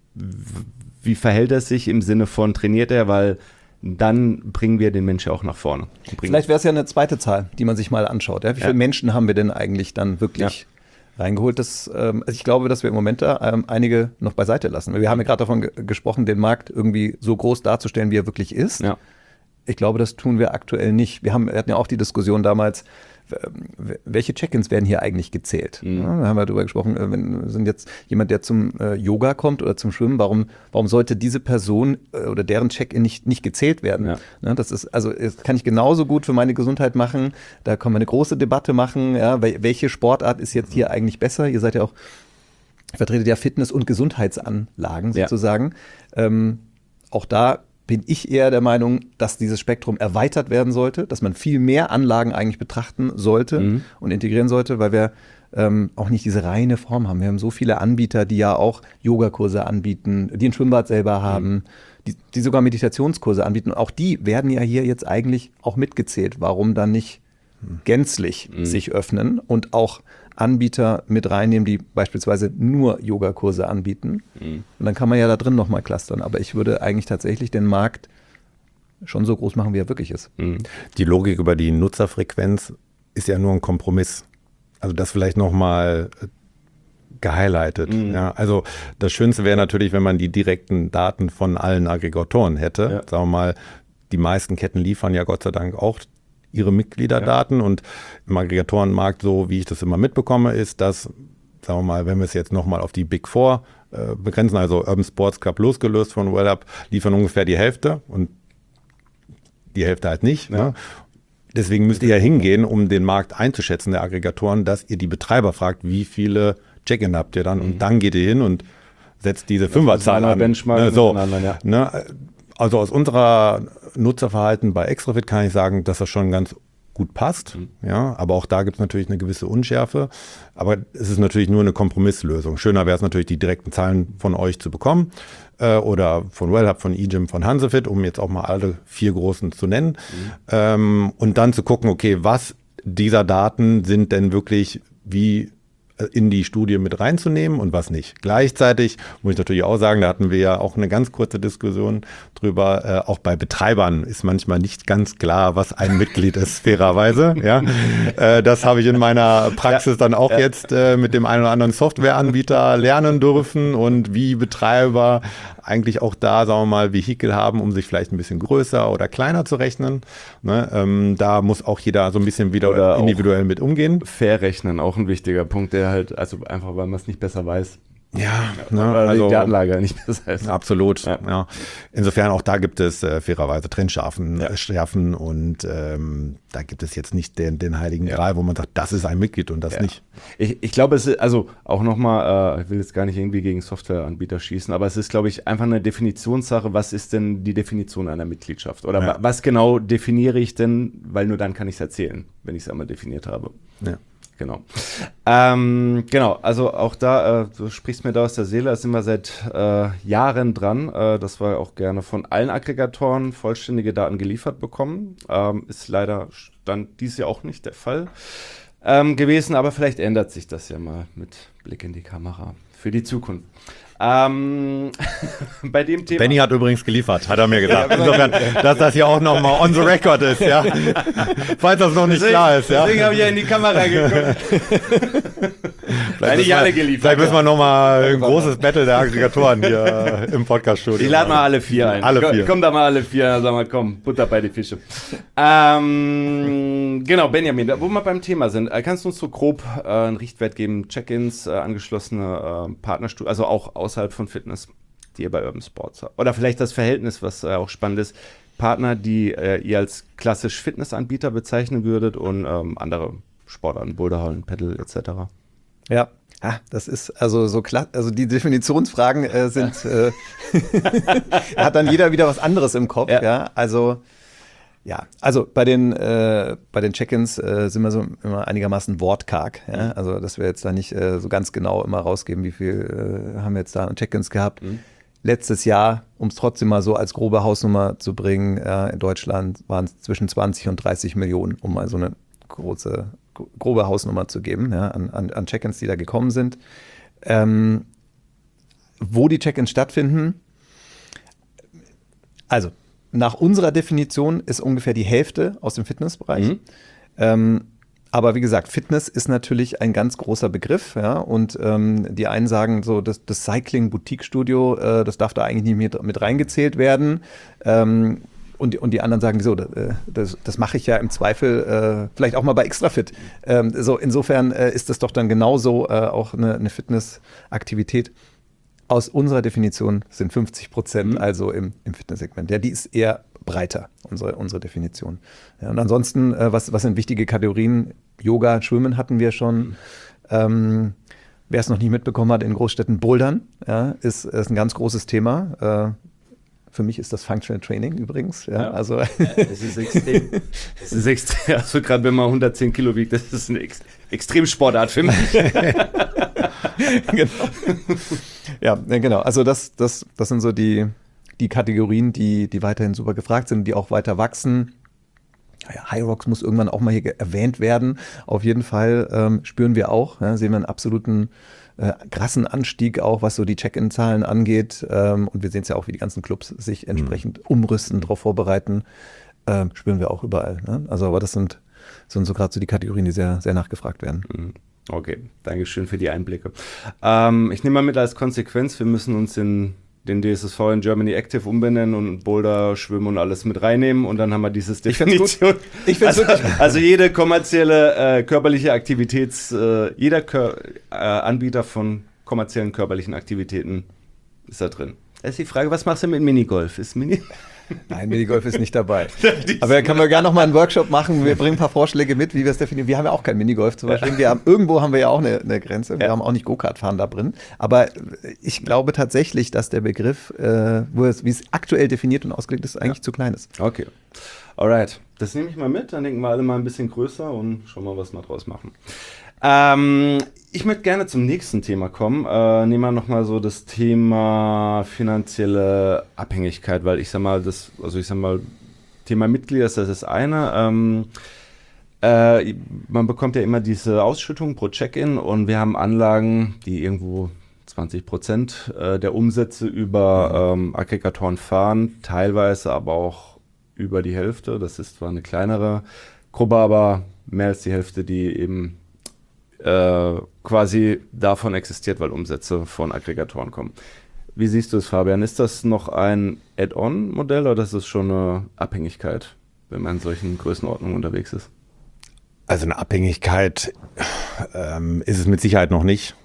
wie verhält er sich im Sinne von, trainiert er, weil dann bringen wir den Menschen auch nach vorne. Vielleicht wäre es ja eine zweite Zahl, die man sich mal anschaut. Ja? Wie viele Menschen haben wir denn eigentlich dann wirklich reingeholt? Ich glaube, dass wir im Moment da einige noch beiseite lassen. Wir haben ja gerade davon gesprochen, den Markt irgendwie so groß darzustellen, wie er wirklich ist. Ja. Ich glaube, das tun wir aktuell nicht. Wir hatten ja auch die Diskussion damals, welche Check-ins werden hier eigentlich gezählt? Ja, da haben wir darüber gesprochen, wenn sind jetzt jemand, der zum Yoga kommt oder zum Schwimmen, warum sollte diese Person oder deren Check-in nicht gezählt werden? Ja. Ne, das kann ich genauso gut für meine Gesundheit machen. Da können wir eine große Debatte machen. Ja, welche Sportart ist jetzt hier eigentlich besser? Ihr seid ja auch, vertretet ja Fitness- und Gesundheitsanlagen sozusagen. Auch da bin ich eher der Meinung, dass dieses Spektrum erweitert werden sollte, dass man viel mehr Anlagen eigentlich betrachten sollte und integrieren sollte, weil wir auch nicht diese reine Form haben. Wir haben so viele Anbieter, die ja auch Yogakurse anbieten, die ein Schwimmbad selber haben, die sogar Meditationskurse anbieten. Auch die werden ja hier jetzt eigentlich auch mitgezählt. Warum dann nicht gänzlich sich öffnen und auch Anbieter mit reinnehmen, die beispielsweise nur Yogakurse anbieten. Und dann kann man ja da drin nochmal clustern. Aber ich würde eigentlich tatsächlich den Markt schon so groß machen, wie er wirklich ist. Die Logik über die Nutzerfrequenz ist ja nur ein Kompromiss. Also das vielleicht nochmal gehighlightet. Ja, also das Schönste wäre natürlich, wenn man die direkten Daten von allen Aggregatoren hätte. Ja. Sagen wir mal, die meisten Ketten liefern ja Gott sei Dank auch ihre Mitgliederdaten und im Aggregatorenmarkt, so wie ich das immer mitbekomme, ist, dass, sagen wir mal, wenn wir es jetzt nochmal auf die Big Four begrenzen, also Urban Sports Club losgelöst von WellUp, liefern ungefähr die Hälfte und die Hälfte halt nicht. Ja. Ne? Deswegen müsst ihr ja hingehen, um den Markt einzuschätzen, der Aggregatoren, dass ihr die Betreiber fragt, wie viele Check-in habt ihr dann und dann geht ihr hin und setzt diese Fünferzahl an. Benchmark Ne, ne, also aus unserer Nutzerverhalten bei Extrafit kann ich sagen, dass das schon ganz gut passt. Ja, aber auch da gibt es natürlich eine gewisse Unschärfe. Aber es ist natürlich nur eine Kompromisslösung. Schöner wäre es natürlich, die direkten Zahlen von euch zu bekommen oder von WellUp, von eGym, von Hansefit, um jetzt auch mal alle 4 großen zu nennen. Und dann zu gucken, okay, was dieser Daten sind denn wirklich wie in die Studie mit reinzunehmen und was nicht. Gleichzeitig muss ich natürlich auch sagen, da hatten wir ja auch eine ganz kurze Diskussion drüber, auch bei Betreibern ist manchmal nicht ganz klar, was ein Mitglied ist, fairerweise. Ja. Das habe ich in meiner Praxis dann auch jetzt mit dem einen oder anderen Softwareanbieter lernen dürfen und wie Betreiber eigentlich auch da, sagen wir mal, Vehikel haben, um sich vielleicht ein bisschen größer oder kleiner zu rechnen. Ne? Da muss auch jeder so ein bisschen wieder Oder individuell mit umgehen. Fair rechnen, auch ein wichtiger Punkt, der halt, also einfach, weil man es nicht besser weiß. Ja, ne, Weil also die Datenlage nicht besser ist. absolut. Ja. Ja. Insofern auch da gibt es fairerweise Trennschärfen und da gibt es jetzt nicht den heiligen Gral, wo man sagt, das ist ein Mitglied und das nicht. Ich glaube, es ist, also auch nochmal, ich will jetzt gar nicht irgendwie gegen Softwareanbieter schießen, aber es ist, glaube ich, einfach eine Definitionssache. Was ist denn die Definition einer Mitgliedschaft? Oder was genau definiere ich denn? Weil nur dann kann ich es erzählen, wenn ich es einmal definiert habe. Ja. Genau. Genau, also auch da, du sprichst mir da aus der Seele, da sind wir seit Jahren dran, dass wir auch gerne von allen Aggregatoren vollständige Daten geliefert bekommen. Ist leider Stand dies Jahr auch nicht der Fall gewesen, aber vielleicht ändert sich das ja mal mit Blick in die Kamera für die Zukunft. Bei dem Thema. Benny hat übrigens geliefert, hat er mir gesagt. Insofern, dass das hier auch nochmal on the record ist, ja. Falls das noch nicht klar ist, ja. Deswegen habe ich ja in die Kamera geguckt. Nicht alle geliefert. Vielleicht müssen wir nochmal ein großes Battle der Aggregatoren hier im Podcast-Studio. Ich lade mal alle 4 ein. Alle 4. Komm da mal alle 4, dann sagen wir, komm, Butter bei die Fische. Genau, Benjamin, wo wir beim Thema sind, kannst du uns so grob einen Richtwert geben, Check-ins, angeschlossene Partnerstudien, also auch außerhalb von Fitness, die ihr bei Urban Sports habt? Oder vielleicht das Verhältnis, was auch spannend ist, Partner, die ihr als klassisch Fitnessanbieter bezeichnen würdet und andere Sportarten, Boulderhallen, Paddle etc. Ja, das ist also so klar, also die Definitionsfragen sind, hat dann jeder wieder was anderes im Kopf, ja. Also bei den Check-ins sind wir so immer einigermaßen wortkarg, ja. Also dass wir jetzt da nicht so ganz genau immer rausgeben, wie viel haben wir jetzt da an Check-ins gehabt. Letztes Jahr, um es trotzdem mal so als grobe Hausnummer zu bringen, in Deutschland waren es zwischen 20 und 30 Millionen, um mal so eine grobe Hausnummer zu geben, ja, an Check-ins, die da gekommen sind. Wo die Check-ins stattfinden, also nach unserer Definition ist ungefähr die Hälfte aus dem Fitnessbereich. Aber wie gesagt, Fitness ist natürlich ein ganz großer Begriff, ja, und die einen sagen so, das Cycling-Boutique-Studio, das darf da eigentlich nicht mit reingezählt werden. Und die anderen sagen so, das mache ich ja im Zweifel vielleicht auch mal bei Extrafit. So insofern ist das doch dann genauso auch eine Fitnessaktivität. Aus unserer Definition sind 50% also im Fitnesssegment. Ja, die ist eher breiter, unsere Definition. Ja, und ansonsten, was sind wichtige Kategorien? Yoga, Schwimmen hatten wir schon. Wer es noch nicht mitbekommen hat, in Großstädten Bouldern, ja, ist ein ganz großes Thema. Für mich ist das Functional Training übrigens. Ja, also das ist extrem. Das ist extrem. Also gerade wenn man 110 Kilo wiegt, das ist eine Extremsportart für mich. Genau. Ja, genau. Also das sind so die Kategorien, die weiterhin super gefragt sind, die auch weiter wachsen. Ja, Hyrox muss irgendwann auch mal hier erwähnt werden. Auf jeden Fall spüren wir auch, sehen wir einen absoluten krassen Anstieg auch, was so die Check-in-Zahlen angeht. Und wir sehen es ja auch, wie die ganzen Clubs sich entsprechend umrüsten, darauf vorbereiten. Spüren wir auch überall. Ne? Also, aber das sind so gerade so die Kategorien, die sehr, sehr nachgefragt werden. Okay, Dankeschön für die Einblicke. Ich nehme mal mit als Konsequenz, wir müssen uns in den DSSV in Germany Active umbenennen und Boulder, Schwimmen und alles mit reinnehmen und dann haben wir dieses Definition. Ich find's gut. Also jede kommerzielle körperliche jeder Anbieter von kommerziellen körperlichen Aktivitäten ist da drin. Da ist die Frage, was machst du mit Minigolf? Nein, Minigolf ist nicht dabei. Aber da können wir gerne noch mal einen Workshop machen. Wir bringen ein paar Vorschläge mit, wie wir es definieren. Wir haben ja auch kein Minigolf zum Beispiel. Irgendwo haben wir ja auch eine Grenze. Wir haben auch nicht Go-Kart fahren da drin. Aber ich glaube tatsächlich, dass der Begriff, wie es aktuell definiert und ausgelegt ist, eigentlich zu klein ist. Okay. Alright. Das nehme ich mal mit. Dann denken wir alle mal ein bisschen größer und schauen mal, was wir draus machen. Ich möchte gerne zum nächsten Thema kommen. Nehmen wir nochmal so das Thema finanzielle Abhängigkeit, weil ich sag mal, Thema Mitglieder ist das eine. Man bekommt ja immer diese Ausschüttung pro Check-in und wir haben Anlagen, die irgendwo 20% der Umsätze über Aggregatoren fahren, teilweise aber auch über die Hälfte. Das ist zwar eine kleinere Gruppe, aber mehr als die Hälfte, die eben quasi davon existiert, weil Umsätze von Aggregatoren kommen. Wie siehst du es, Fabian? Ist das noch ein Add-on-Modell oder ist es schon eine Abhängigkeit, wenn man in solchen Größenordnungen unterwegs ist? Also eine Abhängigkeit ist es mit Sicherheit noch nicht.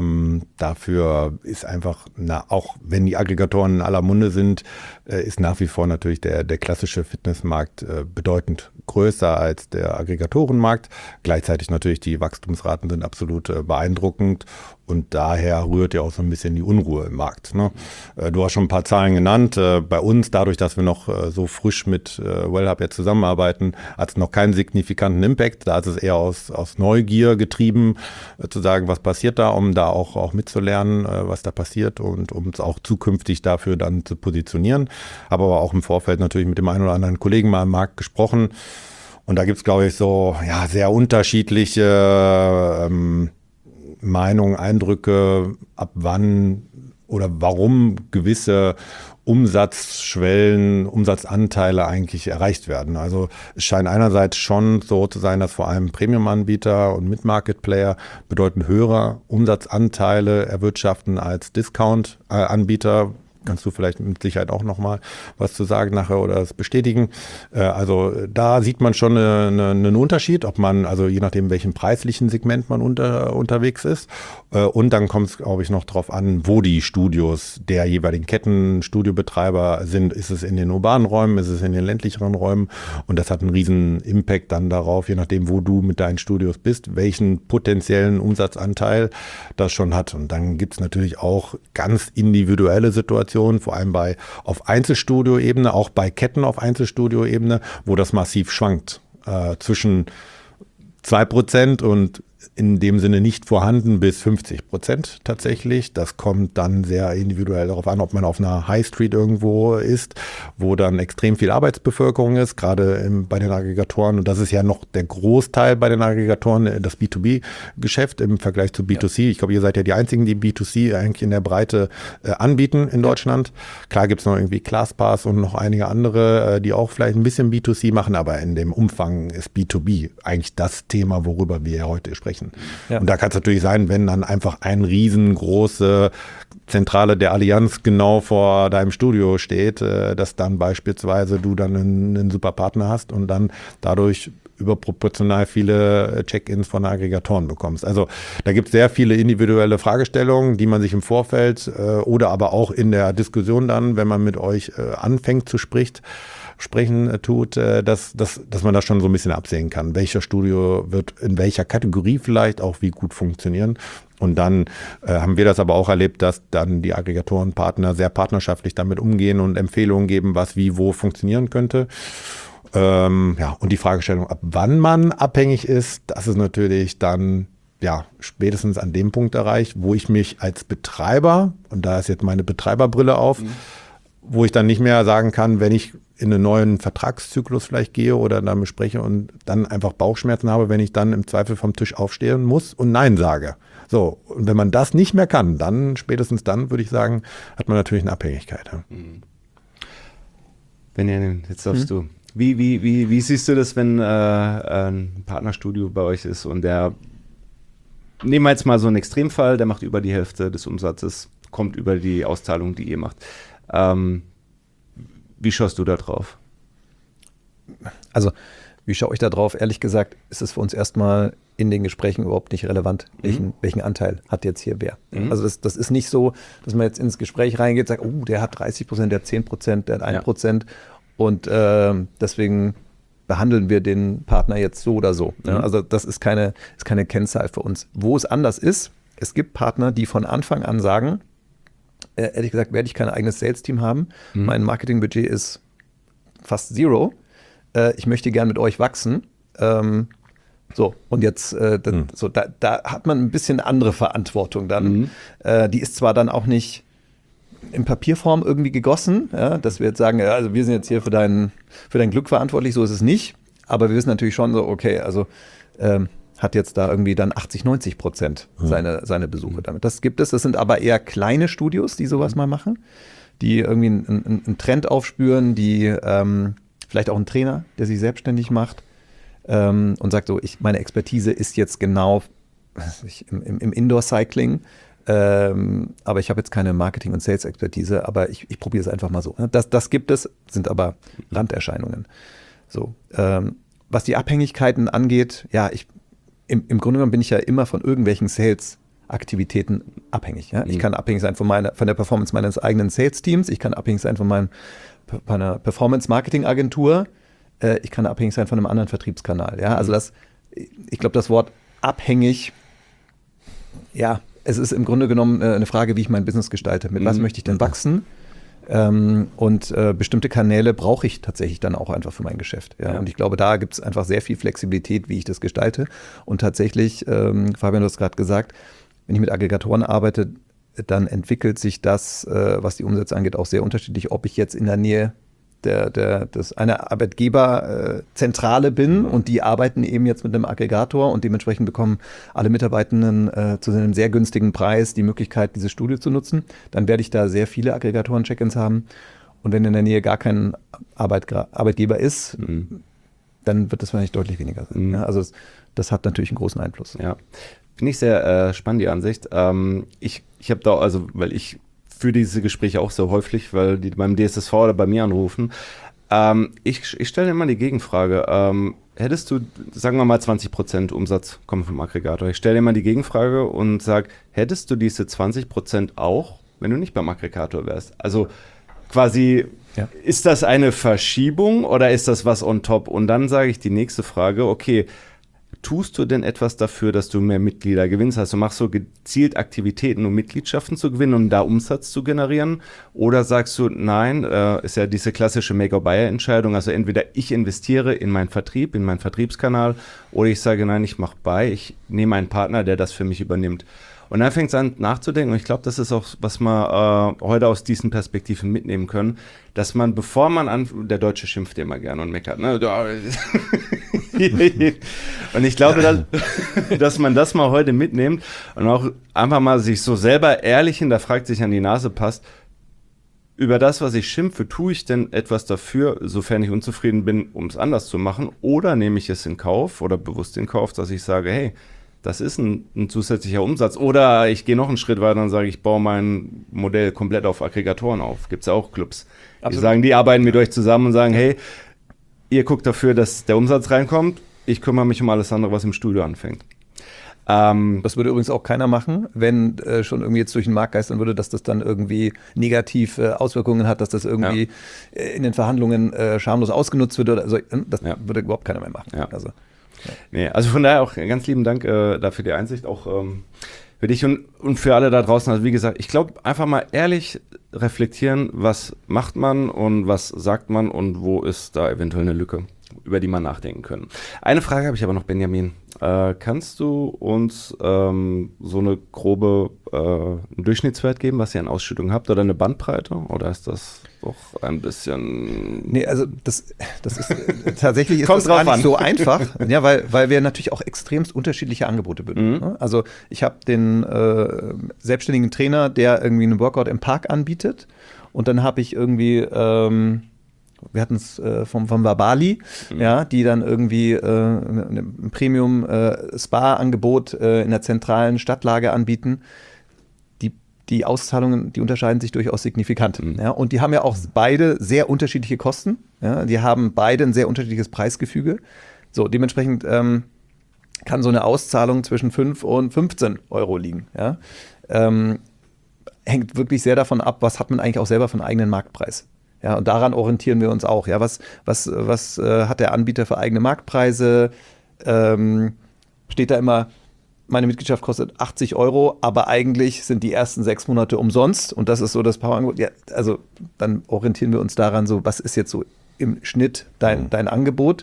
Dafür ist einfach, auch wenn die Aggregatoren in aller Munde sind, ist nach wie vor natürlich der klassische Fitnessmarkt bedeutend größer als der Aggregatorenmarkt. Gleichzeitig natürlich die Wachstumsraten sind absolut beeindruckend und daher rührt ja auch so ein bisschen die Unruhe im Markt. Ne? Du hast schon ein paar Zahlen genannt. Bei uns, dadurch, dass wir noch so frisch mit Wellhub jetzt zusammenarbeiten, hat es noch keinen signifikanten Impact. Da ist es eher aus Neugier getrieben, zu sagen, was passiert da, um da auch mitzulernen, was da passiert und um es auch zukünftig dafür dann zu positionieren. Habe aber auch im Vorfeld natürlich mit dem einen oder anderen Kollegen mal im Markt gesprochen. Und da gibt es, glaube ich, so sehr unterschiedliche Meinungen, Eindrücke, ab wann oder warum gewisse Umsatzschwellen, Umsatzanteile eigentlich erreicht werden. Also es scheint einerseits schon so zu sein, dass vor allem Premium-Anbieter und Mid-Market-Player bedeutend höhere Umsatzanteile erwirtschaften als Discount-Anbieter. Kannst du vielleicht mit Sicherheit auch noch mal was zu sagen nachher oder das bestätigen. Also da sieht man schon einen Unterschied, ob man, also je nachdem, welchem preislichen Segment man unterwegs ist. Und dann kommt es, glaube ich, noch drauf an, wo die Studios der jeweiligen Kettenstudiobetreiber sind. Ist es in den urbanen Räumen, ist es in den ländlicheren Räumen? Und das hat einen riesen Impact dann darauf, je nachdem, wo du mit deinen Studios bist, welchen potenziellen Umsatzanteil das schon hat. Und dann gibt es natürlich auch ganz individuelle Situationen, vor allem auf Einzelstudio-Ebene, auch bei Ketten auf Einzelstudio-Ebene, wo das massiv schwankt. Zwischen 2% und in dem Sinne nicht vorhanden bis 50% tatsächlich. Das kommt dann sehr individuell darauf an, ob man auf einer High Street irgendwo ist, wo dann extrem viel Arbeitsbevölkerung ist, gerade bei den Aggregatoren. Und das ist ja noch der Großteil bei den Aggregatoren, das B2B-Geschäft im Vergleich zu B2C. Ja. Ich glaube, ihr seid ja die einzigen, die B2C eigentlich in der Breite anbieten in Deutschland. Klar gibt es noch irgendwie ClassPass und noch einige andere, die auch vielleicht ein bisschen B2C machen, aber in dem Umfang ist B2B eigentlich das Thema, worüber wir ja heute sprechen. Ja. Und da kann es natürlich sein, wenn dann einfach eine riesengroße Zentrale der Allianz genau vor deinem Studio steht, dass dann beispielsweise du dann einen super Partner hast und dann dadurch überproportional viele Check-ins von Aggregatoren bekommst. Also da gibt es sehr viele individuelle Fragestellungen, die man sich im Vorfeld oder aber auch in der Diskussion dann, wenn man mit euch anfängt zu sprechen tut, dass man das schon so ein bisschen absehen kann. Welcher Studio wird in welcher Kategorie vielleicht auch wie gut funktionieren. Und dann haben wir das aber auch erlebt, dass dann die Aggregatorenpartner sehr partnerschaftlich damit umgehen und Empfehlungen geben, was wie wo funktionieren könnte. Und die Fragestellung, ab wann man abhängig ist, das ist natürlich dann spätestens an dem Punkt erreicht, wo ich mich als Betreiber, und da ist jetzt meine Betreiberbrille auf, wo ich dann nicht mehr sagen kann, wenn ich in einen neuen Vertragszyklus vielleicht gehe oder dann bespreche und dann einfach Bauchschmerzen habe, wenn ich dann im Zweifel vom Tisch aufstehen muss und Nein sage. So, und wenn man das nicht mehr kann, dann, spätestens dann, würde ich sagen, hat man natürlich eine Abhängigkeit. Ja. Benjamin, jetzt darfst du. Wie siehst du das, wenn ein Partnerstudio bei euch ist und der, nehmen wir jetzt mal so einen Extremfall, der macht über die Hälfte des Umsatzes, kommt über die Auszahlung, die ihr macht. Wie schaust du da drauf? Also, wie schaue ich da drauf? Ehrlich gesagt, ist es für uns erstmal in den Gesprächen überhaupt nicht relevant, welchen Anteil hat jetzt hier wer. Also das ist nicht so, dass man jetzt ins Gespräch reingeht und sagt, oh, der hat 30%, der hat 10%, der hat 1%. Und deswegen behandeln wir den Partner jetzt so oder so. Ja? Also das ist keine Kennzahl für uns. Wo es anders ist, es gibt Partner, die von Anfang an sagen, ehrlich gesagt, werde ich kein eigenes Sales-Team haben. Mein Marketingbudget ist fast zero. Ich möchte gern mit euch wachsen. So, und jetzt, da hat man ein bisschen andere Verantwortung dann. Die ist zwar dann auch nicht in Papierform irgendwie gegossen, ja, dass wir jetzt sagen, ja, also wir sind jetzt hier für dein Glück verantwortlich, so ist es nicht. Aber wir wissen natürlich schon so, okay, also hat jetzt da irgendwie dann 80-90% seine Besuche damit. Das gibt es. Das sind aber eher kleine Studios, die sowas mal machen, die irgendwie einen Trend aufspüren, die vielleicht auch einen Trainer, der sich selbstständig macht und sagt so, meine Expertise ist jetzt genau im Indoor-Cycling, aber ich habe jetzt keine Marketing- und Sales-Expertise, aber ich probiere es einfach mal so. Das gibt es, sind aber Randerscheinungen. So, was die Abhängigkeiten angeht, ja, im Grunde genommen bin ich ja immer von irgendwelchen Sales-Aktivitäten abhängig. Ja? Ich kann abhängig sein von der Performance meines eigenen Sales-Teams, ich kann abhängig sein von meiner Performance-Marketing-Agentur, ich kann abhängig sein von einem anderen Vertriebskanal. Ja? Also ich glaube, das Wort abhängig, ja, es ist im Grunde genommen eine Frage, wie ich mein Business gestalte. Mit was möchte ich denn wachsen? Und bestimmte Kanäle brauche ich tatsächlich dann auch einfach für mein Geschäft. Ja? Und ich glaube, da gibt es einfach sehr viel Flexibilität, wie ich das gestalte. Und tatsächlich, Fabian, du hast gerade gesagt, wenn ich mit Aggregatoren arbeite, dann entwickelt sich das, was die Umsätze angeht, auch sehr unterschiedlich, ob ich jetzt in der Nähe einer Arbeitgeberzentrale bin und die arbeiten eben jetzt mit einem Aggregator und dementsprechend bekommen alle Mitarbeitenden zu einem sehr günstigen Preis die Möglichkeit, dieses Studio zu nutzen. Dann werde ich da sehr viele Aggregatoren-Check-ins haben. Und wenn in der Nähe gar kein Arbeitgeber ist, dann wird das wahrscheinlich deutlich weniger sein. Ja, also das hat natürlich einen großen Einfluss. Ja, finde ich sehr spannend, die Ansicht. Ich habe da, also weil ich für diese Gespräche auch so häufig, weil die beim DSSV oder bei mir anrufen. Ich stelle immer die Gegenfrage. Hättest du, sagen wir mal 20% Umsatz kommen vom Aggregator. Ich stelle immer die Gegenfrage und sage, hättest du diese 20% auch, wenn du nicht beim Aggregator wärst? Also quasi, ist das eine Verschiebung oder ist das was on top? Und dann sage ich die nächste Frage, okay, tust du denn etwas dafür, dass du mehr Mitglieder gewinnst? Also machst du gezielt Aktivitäten, um Mitgliedschaften zu gewinnen, um da Umsatz zu generieren? Oder sagst du, nein, ist ja diese klassische Make-or-Buy-Entscheidung, also entweder ich investiere in meinen Vertrieb, in meinen Vertriebskanal, oder ich sage, nein, ich mache Buy, ich nehme einen Partner, der das für mich übernimmt. Und dann fängt es an nachzudenken, und ich glaube, das ist auch, was wir heute aus diesen Perspektiven mitnehmen können, dass man, bevor man der Deutsche schimpft immer gerne und meckert, ne? Und ich glaube, dass man das mal heute mitnimmt und auch einfach mal sich so selber ehrlich hinterfragt, sich an die Nase passt, über das, was ich schimpfe, tue ich denn etwas dafür, sofern ich unzufrieden bin, um es anders zu machen, oder nehme ich es in Kauf oder bewusst in Kauf, dass ich sage, hey, das ist ein zusätzlicher Umsatz. Oder ich gehe noch einen Schritt weiter und sage, ich baue mein Modell komplett auf Aggregatoren auf. Gibt es ja auch Clubs. Die sagen, die arbeiten mit euch zusammen und sagen, hey, ihr guckt dafür, dass der Umsatz reinkommt. Ich kümmere mich um alles andere, was im Studio anfängt. Das würde übrigens auch keiner machen, wenn schon irgendwie jetzt durch den Markt geistern würde, dass das dann irgendwie negativ Auswirkungen hat, dass das irgendwie in den Verhandlungen schamlos ausgenutzt wird. Oder so. Das würde überhaupt keiner mehr machen. Ja. Also von daher auch ganz lieben Dank dafür die Einsicht, auch für dich und für alle da draußen. Also wie gesagt, ich glaube, einfach mal ehrlich reflektieren, was macht man und was sagt man und wo ist da eventuell eine Lücke, über die man nachdenken können. Eine Frage habe ich aber noch, Benjamin. Kannst du uns so eine grobe einen Durchschnittswert geben, was ihr an Ausschüttung habt oder eine Bandbreite? Oder ist das doch ein bisschen... Nee, also das ist tatsächlich ist Kommt das gar drauf nicht an. so einfach, ja, weil wir natürlich auch extremst unterschiedliche Angebote bedienen. Ne? Also ich habe den selbstständigen Trainer, der irgendwie einen Workout im Park anbietet, und dann habe ich irgendwie wir hatten es vom Vabali, ja, die dann irgendwie ein Premium-Spa-Angebot in der zentralen Stadtlage anbieten. Die Auszahlungen, die unterscheiden sich durchaus signifikant. Ja, und die haben ja auch beide sehr unterschiedliche Kosten. Ja, die haben beide ein sehr unterschiedliches Preisgefüge. So, dementsprechend kann so eine Auszahlung zwischen 5 und 15 Euro liegen. Ja. Hängt wirklich sehr davon ab, was hat man eigentlich auch selber für einen eigenen Marktpreis. Ja, und daran orientieren wir uns auch. Ja, was hat der Anbieter für eigene Marktpreise? Steht da immer, meine Mitgliedschaft kostet 80 Euro, aber eigentlich sind die ersten 6 Monate umsonst, und das ist so das Powerangebot. Ja, also dann orientieren wir uns daran, so, was ist jetzt so im Schnitt dein Angebot?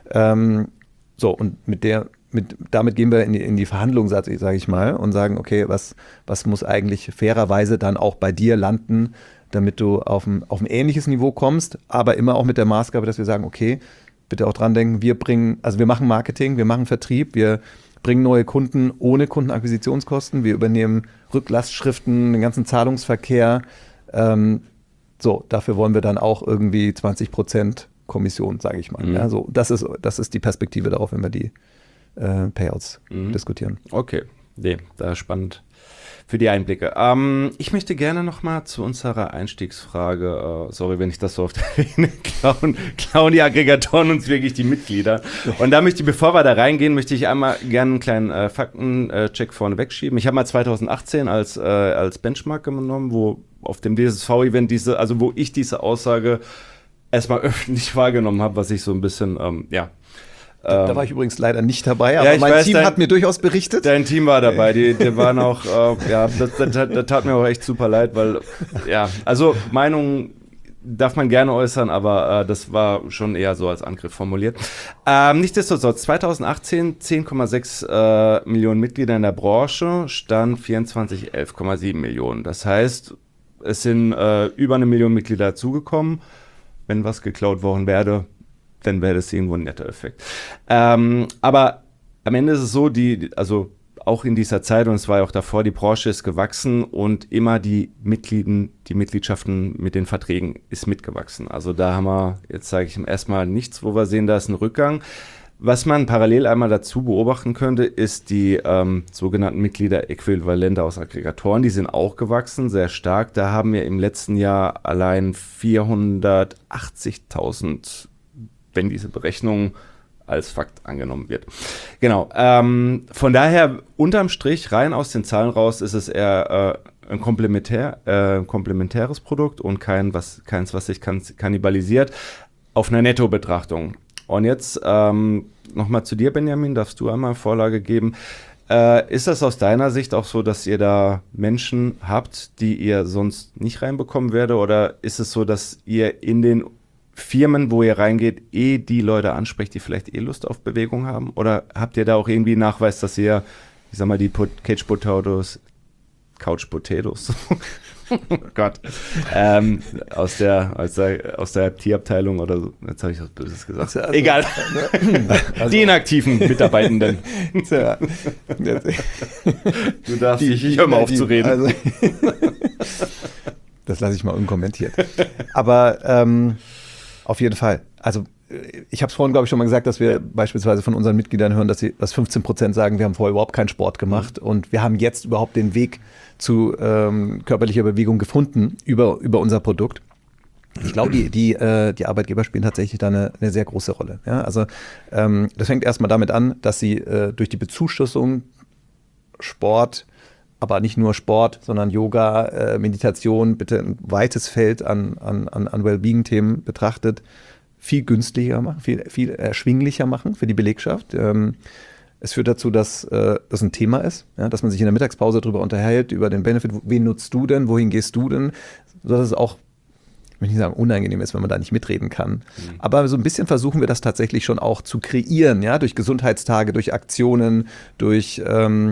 So, und damit gehen wir in die Verhandlung, sage ich mal, und sagen, okay, was muss eigentlich fairerweise dann auch bei dir landen, damit du auf ein ähnliches Niveau kommst, aber immer auch mit der Maßgabe, dass wir sagen, okay, bitte auch dran denken, wir machen Marketing, wir machen Vertrieb, wir bringen neue Kunden ohne Kundenakquisitionskosten, wir übernehmen Rücklastschriften, den ganzen Zahlungsverkehr. So, dafür wollen wir dann auch irgendwie 20% Kommission, sage ich mal. Ja, so, das ist die Perspektive darauf, wenn wir die Payouts diskutieren. Okay, nee, da spannend für die Einblicke. Ich möchte gerne noch mal zu unserer Einstiegsfrage, sorry, wenn ich das so oft erwähne, klauen die Aggregatoren uns wirklich die Mitglieder. Und da bevor wir da reingehen, möchte ich einmal gerne einen kleinen Faktencheck vorne wegschieben. Ich habe mal 2018 als Benchmark genommen, wo auf dem DSV-Event wo ich diese Aussage erstmal öffentlich wahrgenommen habe, was ich so ein bisschen, Da war ich übrigens leider nicht dabei, aber ja, mein Team hat mir durchaus berichtet. Dein Team war dabei, die waren auch, das tat mir auch echt super leid, weil, also Meinungen darf man gerne äußern, aber das war schon eher so als Angriff formuliert. Nichtsdestotrotz, 2018 10,6 Millionen Mitglieder in der Branche, Stand 24 11,7 Millionen. Das heißt, es sind über 1 Million Mitglieder dazugekommen. Wenn was geklaut worden wäre, dann wäre das irgendwo ein netter Effekt. Aber am Ende ist es so, also auch in dieser Zeit, und es war ja auch davor, die Branche ist gewachsen und immer die Mitgliedschaften mit den Verträgen ist mitgewachsen. Also da haben wir, jetzt sage ich erstmal nichts, wo wir sehen, da ist ein Rückgang. Was man parallel einmal dazu beobachten könnte, ist die sogenannten Mitgliederäquivalente aus Aggregatoren. Die sind auch gewachsen, sehr stark. Da haben wir im letzten Jahr allein 480.000, wenn diese Berechnung als Fakt angenommen wird. Genau. Von daher, unterm Strich, rein aus den Zahlen raus, ist es eher ein komplementäres Produkt und keins, was sich kannibalisiert, auf einer Nettobetrachtung. Und jetzt nochmal zu dir, Benjamin, darfst du einmal Vorlage geben. Ist das aus deiner Sicht auch so, dass ihr da Menschen habt, die ihr sonst nicht reinbekommen werdet? Oder ist es so, dass ihr in den Firmen, wo ihr reingeht, die Leute ansprecht, die vielleicht Lust auf Bewegung haben? Oder habt ihr da auch irgendwie Nachweis, dass ihr, ich sag mal, die Couch Potatoes, oh Gott, aus der Tierabteilung oder so, jetzt habe ich was Böses gesagt. Also, egal, die inaktiven Mitarbeitenden. Tja. Du darfst dich, hör mal auf zu reden. Also, das lasse ich mal unkommentiert. Aber auf jeden Fall. Also ich habe es vorhin, glaube ich, schon mal gesagt, dass wir beispielsweise von unseren Mitgliedern hören, dass 15% sagen, wir haben vorher überhaupt keinen Sport gemacht und wir haben jetzt überhaupt den Weg zu körperlicher Bewegung gefunden über unser Produkt. Ich glaube, die Arbeitgeber spielen tatsächlich da eine sehr große Rolle. Ja? Also das fängt erstmal damit an, dass sie durch die Bezuschussung Sport, aber nicht nur Sport, sondern Yoga, Meditation, bitte ein weites Feld an Wellbeing-Themen betrachtet, viel günstiger machen, viel erschwinglicher machen für die Belegschaft. Es führt dazu, dass das ein Thema ist, ja, dass man sich in der Mittagspause darüber unterhält, über den Benefit, wen nutzt du denn, wohin gehst du denn, sodass es auch ich möchte nicht sagen unangenehm ist, wenn man da nicht mitreden kann. Aber so ein bisschen versuchen wir das tatsächlich schon auch zu kreieren, ja, durch Gesundheitstage, durch Aktionen, durch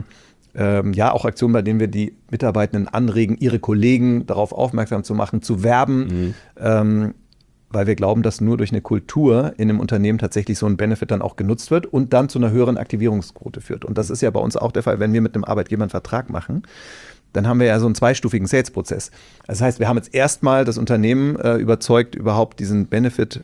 auch Aktionen, bei denen wir die Mitarbeitenden anregen, ihre Kollegen darauf aufmerksam zu machen, zu werben, weil wir glauben, dass nur durch eine Kultur in einem Unternehmen tatsächlich so ein Benefit dann auch genutzt wird und dann zu einer höheren Aktivierungsquote führt. Und das ist ja bei uns auch der Fall, wenn wir mit einem Arbeitgeber einen Vertrag machen, dann haben wir ja so einen zweistufigen Sales-Prozess. Das heißt, wir haben jetzt erstmal das Unternehmen überzeugt, überhaupt diesen Benefit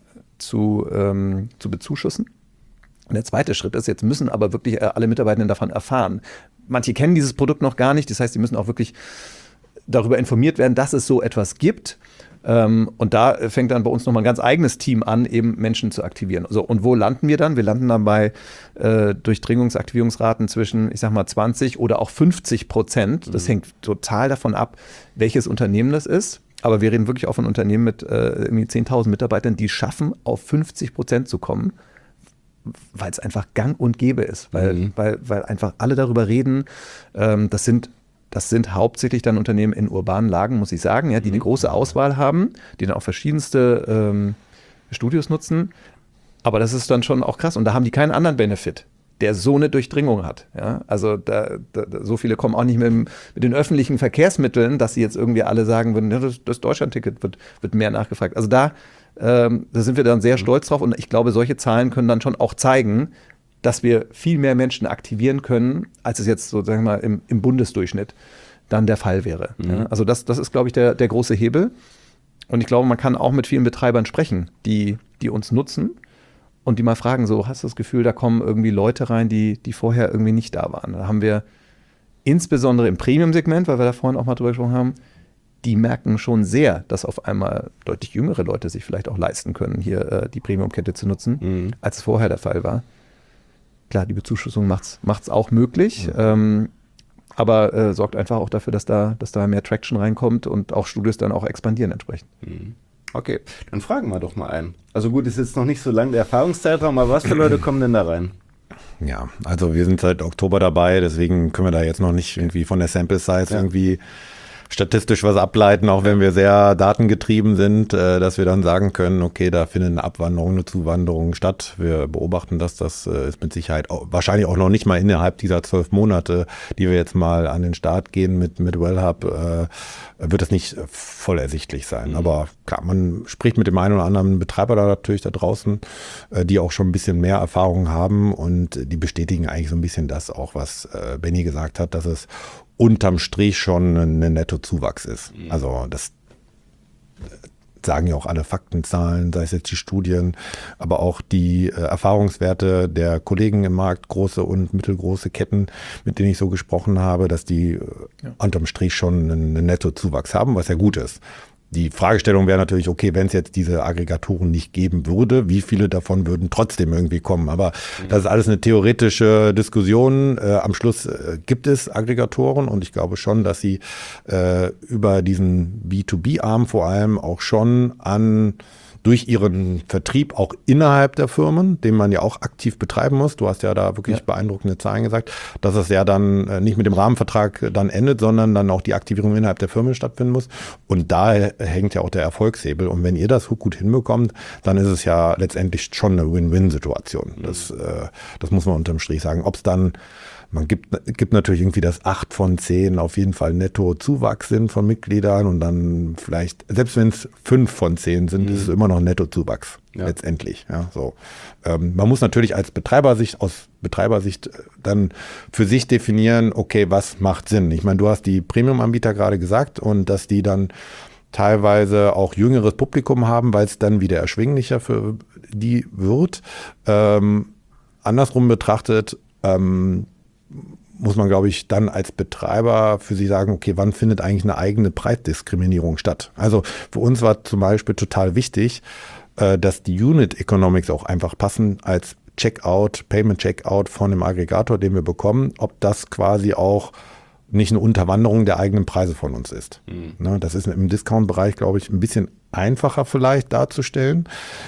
zu bezuschussen. Und der zweite Schritt ist, jetzt müssen aber wirklich alle Mitarbeitenden davon erfahren. Manche kennen dieses Produkt noch gar nicht, das heißt, sie müssen auch wirklich darüber informiert werden, dass es so etwas gibt. Und da fängt dann bei uns nochmal ein ganz eigenes Team an, eben Menschen zu aktivieren. So, und wo landen wir dann? Wir landen dann bei Durchdringungsaktivierungsraten zwischen, ich sag mal, 20 oder auch 50%. Das hängt total davon ab, welches Unternehmen das ist. Aber wir reden wirklich auch von Unternehmen mit irgendwie 10.000 Mitarbeitern, die schaffen, auf 50% zu kommen, weil es einfach gang und gäbe ist, weil einfach alle darüber reden. Das sind hauptsächlich dann Unternehmen in urbanen Lagen, muss ich sagen, ja, die eine große Auswahl haben, die dann auch verschiedenste Studios nutzen. Aber das ist dann schon auch krass. Und da haben die keinen anderen Benefit, der so eine Durchdringung hat. Ja? Also so viele kommen auch nicht mit den öffentlichen Verkehrsmitteln, dass sie jetzt irgendwie alle sagen würden, ja, das Deutschlandticket wird mehr nachgefragt. Also da sind wir dann sehr stolz drauf. Und ich glaube, solche Zahlen können dann schon auch zeigen, dass wir viel mehr Menschen aktivieren können, als es jetzt sozusagen mal im Bundesdurchschnitt dann der Fall wäre. Ja, also das ist, glaube ich, der große Hebel. Und ich glaube, man kann auch mit vielen Betreibern sprechen, die uns nutzen und die mal fragen, so, hast du das Gefühl, da kommen irgendwie Leute rein, die vorher irgendwie nicht da waren. Da haben wir insbesondere im Premium-Segment, weil wir da vorhin auch mal drüber gesprochen haben, die merken schon sehr, dass auf einmal deutlich jüngere Leute sich vielleicht auch leisten können, hier die Premium-Kette zu nutzen, als es vorher der Fall war. Klar, die Bezuschussung macht's auch möglich, aber sorgt einfach auch dafür, dass da mehr Traction reinkommt und auch Studios dann auch expandieren entsprechend. Okay, dann fragen wir doch mal einen. Also gut, ist jetzt noch nicht so lang der Erfahrungszeitraum, aber was für Leute kommen denn da rein? Ja, also wir sind seit Oktober dabei, deswegen können wir da jetzt noch nicht irgendwie von der Sample Size irgendwie statistisch was ableiten, auch wenn wir sehr datengetrieben sind, dass wir dann sagen können, okay, da findet eine Abwanderung, eine Zuwanderung statt. Wir beobachten das ist mit Sicherheit wahrscheinlich auch noch nicht mal innerhalb dieser 12 Monate, die wir jetzt mal an den Start gehen mit Wellhub, wird das nicht voll ersichtlich sein. Aber klar, man spricht mit dem einen oder anderen Betreiber da natürlich da draußen, die auch schon ein bisschen mehr Erfahrung haben und die bestätigen eigentlich so ein bisschen das auch, was Benny gesagt hat, dass es unterm Strich schon ein Nettozuwachs ist. Also das sagen ja auch alle Faktenzahlen, sei es jetzt die Studien, aber auch die Erfahrungswerte der Kollegen im Markt, große und mittelgroße Ketten, mit denen ich so gesprochen habe, dass die unterm Strich schon einen Nettozuwachs haben, was ja gut ist. Die Fragestellung wäre natürlich, okay, wenn es jetzt diese Aggregatoren nicht geben würde, wie viele davon würden trotzdem irgendwie kommen? Aber das ist alles eine theoretische Diskussion. Am Schluss gibt es Aggregatoren und ich glaube schon, dass sie über diesen B2B-Arm vor allem auch schon durch ihren Vertrieb auch innerhalb der Firmen, den man ja auch aktiv betreiben muss. Du hast ja da wirklich beeindruckende Zahlen gesagt, dass es ja dann nicht mit dem Rahmenvertrag dann endet, sondern dann auch die Aktivierung innerhalb der Firmen stattfinden muss. Und da hängt ja auch der Erfolgshebel. Und wenn ihr das gut hinbekommt, dann ist es ja letztendlich schon eine Win-Win-Situation. Das muss man unterm Strich sagen. Ob es dann man gibt natürlich irgendwie das 8 von 10 auf jeden Fall Netto-Zuwachs sind von Mitgliedern und dann vielleicht, selbst wenn es 5 von 10 sind, ist es immer noch ein Netto-Zuwachs letztendlich. Ja, so. Man muss natürlich aus Betreibersicht dann für sich definieren, okay, was macht Sinn? Ich meine, du hast die Premium-Anbieter gerade gesagt und dass die dann teilweise auch jüngeres Publikum haben, weil es dann wieder erschwinglicher für die wird. Andersrum betrachtet, muss man, glaube ich, dann als Betreiber für sich sagen, okay, wann findet eigentlich eine eigene Preisdiskriminierung statt? Also für uns war zum Beispiel total wichtig, dass die Unit Economics auch einfach passen als Payment Checkout von dem Aggregator, den wir bekommen, ob das quasi auch nicht eine Unterwanderung der eigenen Preise von uns ist. Ne, das ist im Discount-Bereich, glaube ich, ein bisschen einfacher vielleicht darzustellen,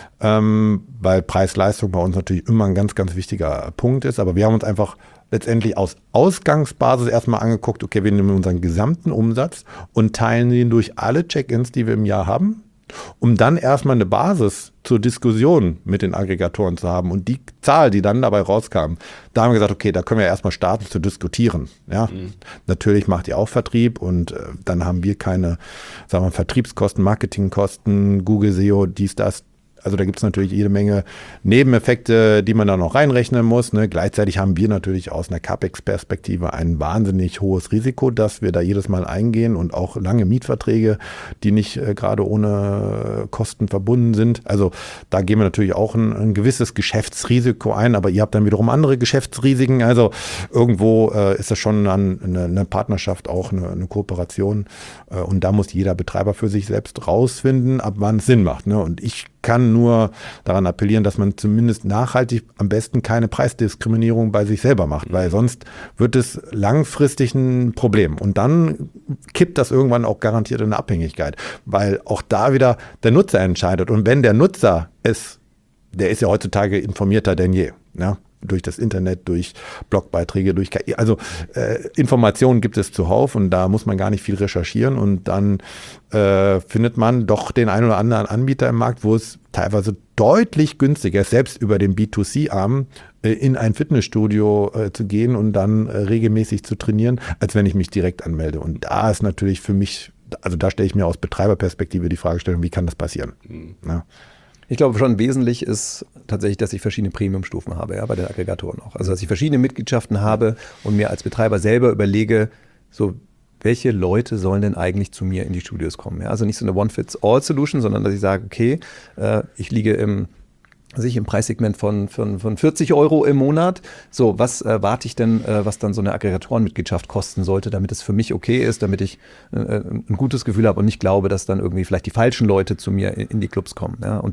weil Preis-Leistung bei uns natürlich immer ein ganz, ganz wichtiger Punkt ist. Aber wir haben uns einfach letztendlich aus Ausgangsbasis erstmal angeguckt, okay, wir nehmen unseren gesamten Umsatz und teilen ihn durch alle Check-ins, die wir im Jahr haben, um dann erstmal eine Basis zur Diskussion mit den Aggregatoren zu haben. Und die Zahl, die dann dabei rauskam, da haben wir gesagt, okay, da können wir erstmal starten zu diskutieren. Ja? Natürlich macht ihr auch Vertrieb und dann haben wir keine, sagen wir, Vertriebskosten, Marketingkosten, Google SEO, dies, das. Also da gibt es natürlich jede Menge Nebeneffekte, die man da noch reinrechnen muss. Ne? Gleichzeitig haben wir natürlich aus einer CapEx-Perspektive ein wahnsinnig hohes Risiko, dass wir da jedes Mal eingehen und auch lange Mietverträge, die nicht gerade ohne Kosten verbunden sind. Also da gehen wir natürlich auch ein gewisses Geschäftsrisiko ein, aber ihr habt dann wiederum andere Geschäftsrisiken. Also irgendwo ist das schon eine Partnerschaft, auch eine Kooperation. Und da muss jeder Betreiber für sich selbst rausfinden, ab wann es Sinn macht. Ne? Und ich kann nur daran appellieren, dass man zumindest nachhaltig am besten keine Preisdiskriminierung bei sich selber macht, weil sonst wird es langfristig ein Problem. Und dann kippt das irgendwann auch garantiert in eine Abhängigkeit, weil auch da wieder der Nutzer entscheidet. Und wenn der Nutzer der ist ja heutzutage informierter denn je, ja? Durch das Internet, durch Blogbeiträge, durch KI. Also Informationen gibt es zuhauf und da muss man gar nicht viel recherchieren und dann findet man doch den einen oder anderen Anbieter im Markt, wo es teilweise deutlich günstiger ist, selbst über den B2C-Arm in ein Fitnessstudio zu gehen und dann regelmäßig zu trainieren, als wenn ich mich direkt anmelde. Und da ist natürlich für mich, also da stelle ich mir aus Betreiberperspektive die Fragestellung, wie kann das passieren? Ja. Ich glaube schon wesentlich ist tatsächlich, dass ich verschiedene Premium-Stufen habe, ja, bei den Aggregatoren auch. Also dass ich verschiedene Mitgliedschaften habe und mir als Betreiber selber überlege, so welche Leute sollen denn eigentlich zu mir in die Studios kommen. Ja? Also nicht so eine One-Fits-All-Solution, sondern dass ich sage, okay, ich liege im Preissegment von 40 € im Monat. So, was erwarte ich denn, was dann so eine Aggregatorenmitgliedschaft kosten sollte, damit es für mich okay ist, damit ich ein gutes Gefühl habe und nicht glaube, dass dann irgendwie vielleicht die falschen Leute zu mir in die Clubs kommen. Ja? Und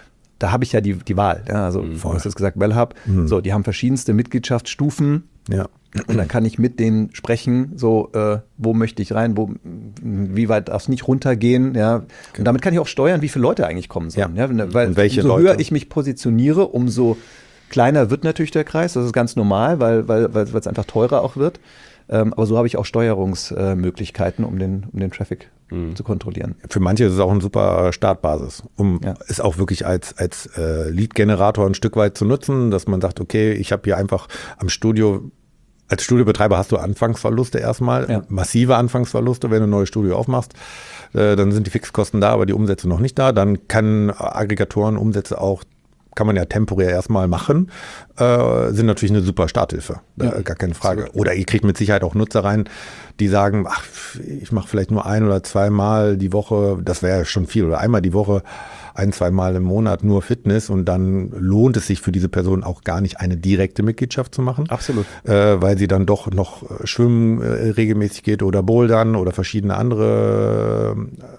da habe ich ja die Wahl. Ja? Also, vorhin hast du jetzt gesagt, Wellhub, so, die haben verschiedenste Mitgliedschaftsstufen. Ja. Und dann kann ich mit denen sprechen, so, wo möchte ich rein, wie weit darf es nicht runtergehen, ja. Und damit kann ich auch steuern, wie viele Leute eigentlich kommen sollen. Ja. Weil und welche umso Leute? höher ich mich positioniere, umso kleiner wird natürlich der Kreis. Das ist ganz normal, weil es einfach teurer auch wird. Aber so habe ich auch Steuerungsmöglichkeiten, um den Traffic zu kontrollieren. Für manche ist es auch eine super Startbasis, um es auch wirklich als Lead-Generator ein Stück weit zu nutzen, dass man sagt, okay, ich habe hier einfach am Studio. Als Studiobetreiber hast du Anfangsverluste erstmal, massive Anfangsverluste, wenn du ein neues Studio aufmachst. Dann sind die Fixkosten da, aber die Umsätze noch nicht da. Dann kann Aggregatoren Umsätze auch, kann man ja temporär erstmal machen, sind natürlich eine super Starthilfe, gar keine Frage. Absolut. Oder ihr kriegt mit Sicherheit auch Nutzer rein, die sagen, ach, ich mache vielleicht nur 1 oder 2 Mal die Woche, das wäre ja schon viel, oder einmal die Woche, 1-2 Mal im Monat nur Fitness und dann lohnt es sich für diese Person auch gar nicht, eine direkte Mitgliedschaft zu machen. Absolut. Weil sie dann doch noch schwimmen regelmäßig geht oder bouldern oder verschiedene andere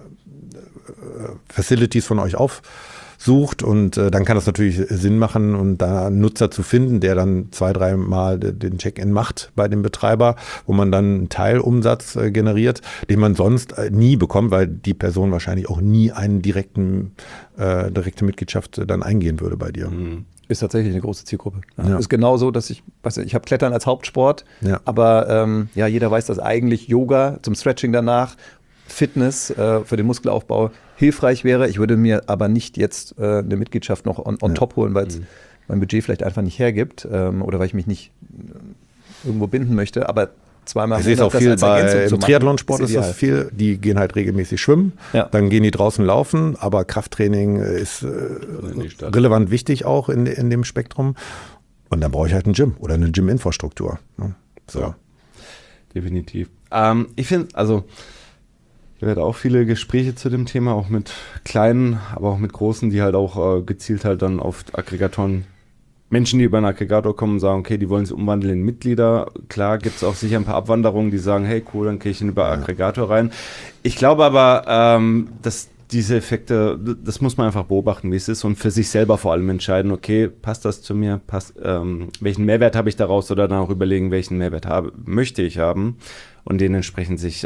Facilities von euch aufsucht und dann kann das natürlich Sinn machen und da einen Nutzer zu finden, der dann 2-3 Mal den Check-in macht bei dem Betreiber, wo man dann einen Teilumsatz generiert, den man sonst nie bekommt, weil die Person wahrscheinlich auch nie eine direkte Mitgliedschaft dann eingehen würde bei dir. Ist tatsächlich eine große Zielgruppe. Ja. Ist genau so, dass ich habe Klettern als Hauptsport, aber jeder weiß, dass eigentlich Yoga zum Stretching danach, Fitness für den Muskelaufbau hilfreich wäre. Ich würde mir aber nicht jetzt eine Mitgliedschaft noch on top holen, weil es mein Budget vielleicht einfach nicht hergibt oder weil ich mich nicht irgendwo binden möchte. Aber zweimal ich sehe es auch viel im Triathlonsport ist das viel. Die gehen halt regelmäßig schwimmen, dann gehen die draußen laufen, aber Krafttraining ist relevant wichtig auch in dem Spektrum. Und dann brauche ich halt ein Gym oder eine Gym-Infrastruktur. So. Ja, definitiv. Ich finde, also ich werde auch viele Gespräche zu dem Thema, auch mit kleinen, aber auch mit großen, die halt auch gezielt halt dann auf Aggregatoren, Menschen, die über einen Aggregator kommen und sagen, okay, die wollen sich umwandeln in Mitglieder. Klar gibt es auch sicher ein paar Abwanderungen, die sagen, hey cool, dann gehe ich über Aggregator rein. Ich glaube aber, dass diese Effekte, das muss man einfach beobachten, wie es ist und für sich selber vor allem entscheiden, okay, passt das zu mir, welchen Mehrwert habe ich daraus oder dann auch überlegen, welchen Mehrwert möchte ich haben und den entsprechend sich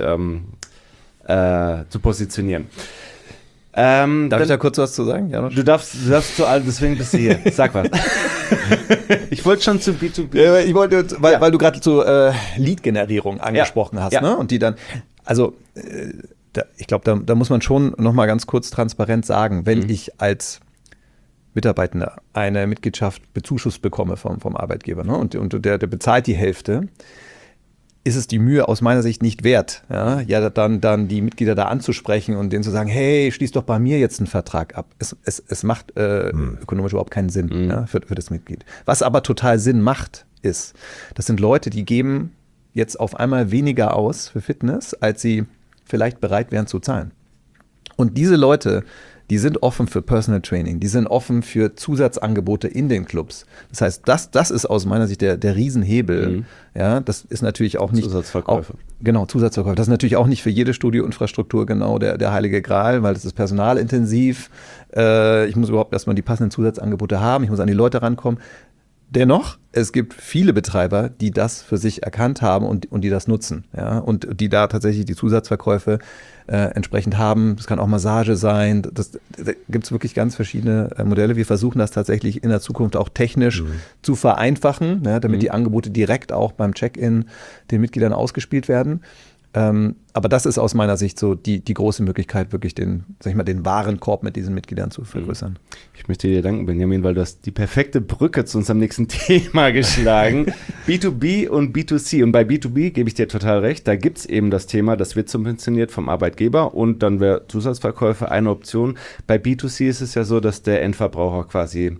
zu positionieren. Darf ich da kurz was zu sagen? Du darfst zu allem, deswegen bist du hier. Sag was. Ich wollte schon zu B2B. Ja, ich wollte, weil du gerade zu Lead-Generierung angesprochen hast, ne? Und die dann, also ich glaube, da muss man schon noch mal ganz kurz transparent sagen, wenn ich als Mitarbeitender eine Mitgliedschaft bezuschusst bekomme vom Arbeitgeber, ne, und der bezahlt die Hälfte, ist es die Mühe aus meiner Sicht nicht wert, ja dann die Mitglieder da anzusprechen und denen zu sagen, hey, schließ doch bei mir jetzt einen Vertrag ab. Es macht ökonomisch überhaupt keinen Sinn für das Mitglied. Was aber total Sinn macht, das sind Leute, die geben jetzt auf einmal weniger aus für Fitness, als sie vielleicht bereit wären zu zahlen. Und diese Leute, die sind offen für Personal Training, die sind offen für Zusatzangebote in den Clubs. Das heißt, das ist aus meiner Sicht der Riesenhebel. Ja, das ist natürlich auch nicht... Zusatzverkäufe. Zusatzverkäufe. Das ist natürlich auch nicht für jede Studioinfrastruktur genau der heilige Gral, weil das ist personalintensiv. Ich muss überhaupt erstmal die passenden Zusatzangebote haben, ich muss an die Leute rankommen. Dennoch, es gibt viele Betreiber, die das für sich erkannt haben und die das nutzen, ja, und die da tatsächlich die Zusatzverkäufe entsprechend haben. Das kann auch Massage sein. Da gibt es wirklich ganz verschiedene Modelle. Wir versuchen das tatsächlich in der Zukunft auch technisch zu vereinfachen, ja, damit die Angebote direkt auch beim Check-in den Mitgliedern ausgespielt werden. Aber das ist aus meiner Sicht so die große Möglichkeit, wirklich den Warenkorb mit diesen Mitgliedern zu vergrößern. Ich möchte dir danken, Benjamin, weil du hast die perfekte Brücke zu unserem nächsten Thema geschlagen. B2B und B2C. Und bei B2B gebe ich dir total recht, da gibt es eben das Thema, das wird subventioniert vom Arbeitgeber und dann wäre Zusatzverkäufe eine Option. Bei B2C ist es ja so, dass der Endverbraucher quasi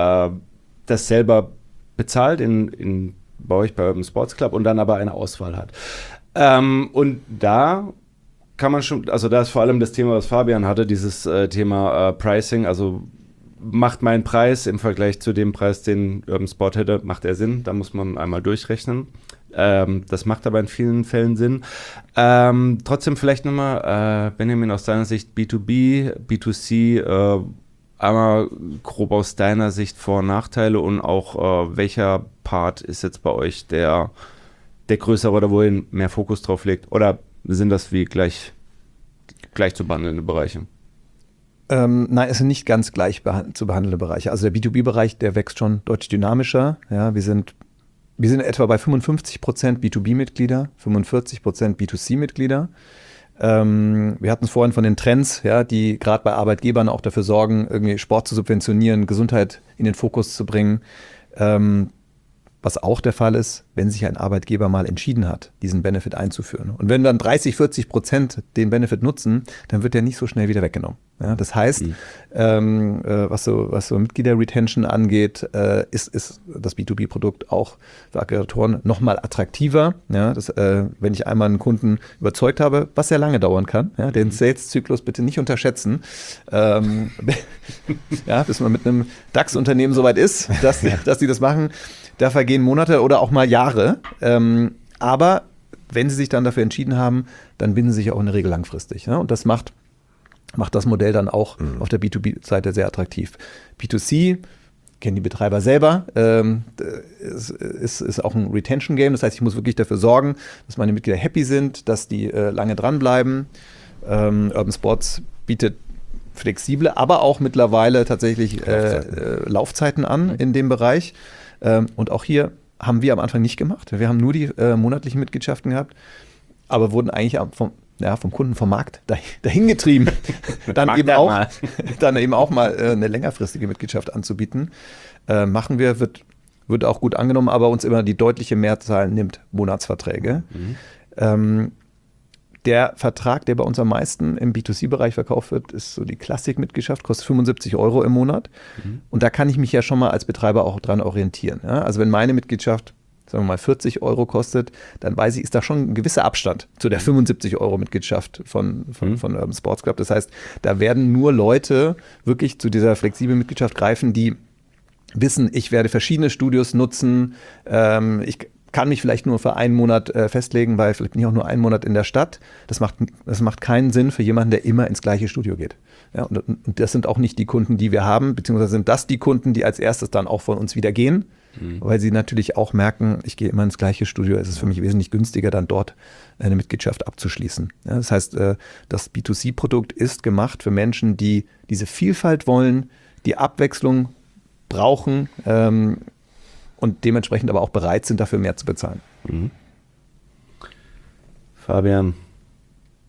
das selber bezahlt bei euch bei Urban Sports Club und dann aber eine Auswahl hat. Und da kann man schon, also da ist vor allem das Thema, was Fabian hatte, dieses Thema Pricing, also macht mein Preis im Vergleich zu dem Preis, den Urban Sport hätte, macht er Sinn, da muss man einmal durchrechnen. Das macht aber in vielen Fällen Sinn. Trotzdem vielleicht nochmal, Benjamin, aus deiner Sicht B2B, B2C, einmal grob aus deiner Sicht Vor- und Nachteile und auch welcher Part ist jetzt bei euch der größere oder wo ihr mehr Fokus drauf legt? Oder sind das wie gleich zu behandelnde Bereiche? Nein, es sind nicht ganz gleich zu behandelnde Bereiche. Also der B2B-Bereich, der wächst schon deutlich dynamischer. Ja, wir sind etwa bei 55% B2B-Mitglieder, 45% B2C-Mitglieder. Wir hatten es vorhin von den Trends, ja, die gerade bei Arbeitgebern auch dafür sorgen, irgendwie Sport zu subventionieren, Gesundheit in den Fokus zu bringen. Was auch der Fall ist, wenn sich ein Arbeitgeber mal entschieden hat, diesen Benefit einzuführen. Und wenn dann 30-40% den Benefit nutzen, dann wird der nicht so schnell wieder weggenommen. Ja, das heißt, was so Mitglieder-Retention angeht, ist das B2B-Produkt auch für Aggregatoren nochmal attraktiver. Ja, wenn ich einmal einen Kunden überzeugt habe, was sehr lange dauern kann, ja, den Sales-Zyklus bitte nicht unterschätzen, ja, bis man mit einem DAX-Unternehmen soweit ist, dass die das machen. Da vergehen Monate oder auch mal Jahre. Aber wenn sie sich dann dafür entschieden haben, dann binden sie sich auch in der Regel langfristig. Ja? Und das macht das Modell dann auch auf der B2B-Seite sehr attraktiv. B2C kennen die Betreiber selber. Ist auch ein Retention-Game. Das heißt, ich muss wirklich dafür sorgen, dass meine Mitglieder happy sind, dass die lange dranbleiben. Urban Sports bietet flexible, aber auch mittlerweile tatsächlich Laufzeiten an in dem Bereich. Und auch hier haben wir am Anfang nicht gemacht. Wir haben nur die monatlichen Mitgliedschaften gehabt, aber wurden eigentlich vom Kunden vom Markt dahin getrieben, dann eben auch mal eine längerfristige Mitgliedschaft anzubieten. Machen wir, wird auch gut angenommen, aber uns immer die deutliche Mehrzahl nimmt Monatsverträge. Der Vertrag, der bei uns am meisten im B2C-Bereich verkauft wird, ist so die Klassik-Mitgliedschaft, kostet 75 € im Monat. Und da kann ich mich ja schon mal als Betreiber auch dran orientieren. Ja? Also wenn meine Mitgliedschaft, sagen wir mal, 40 € kostet, dann weiß ich, ist da schon ein gewisser Abstand zu der 75 € Mitgliedschaft von Urban Sports Club. Das heißt, da werden nur Leute wirklich zu dieser flexiblen Mitgliedschaft greifen, die wissen, ich werde verschiedene Studios nutzen, ich kann mich vielleicht nur für einen Monat festlegen, weil vielleicht bin ich auch nur einen Monat in der Stadt. Das macht keinen Sinn für jemanden, der immer ins gleiche Studio geht. Ja, und das sind auch nicht die Kunden, die wir haben, beziehungsweise sind das die Kunden, die als erstes dann auch von uns wieder gehen, weil sie natürlich auch merken, ich gehe immer ins gleiche Studio. Es ist für mich wesentlich günstiger, dann dort eine Mitgliedschaft abzuschließen. Ja, das heißt, das B2C-Produkt ist gemacht für Menschen, die diese Vielfalt wollen, die Abwechslung brauchen, und dementsprechend aber auch bereit sind, dafür mehr zu bezahlen. Fabian,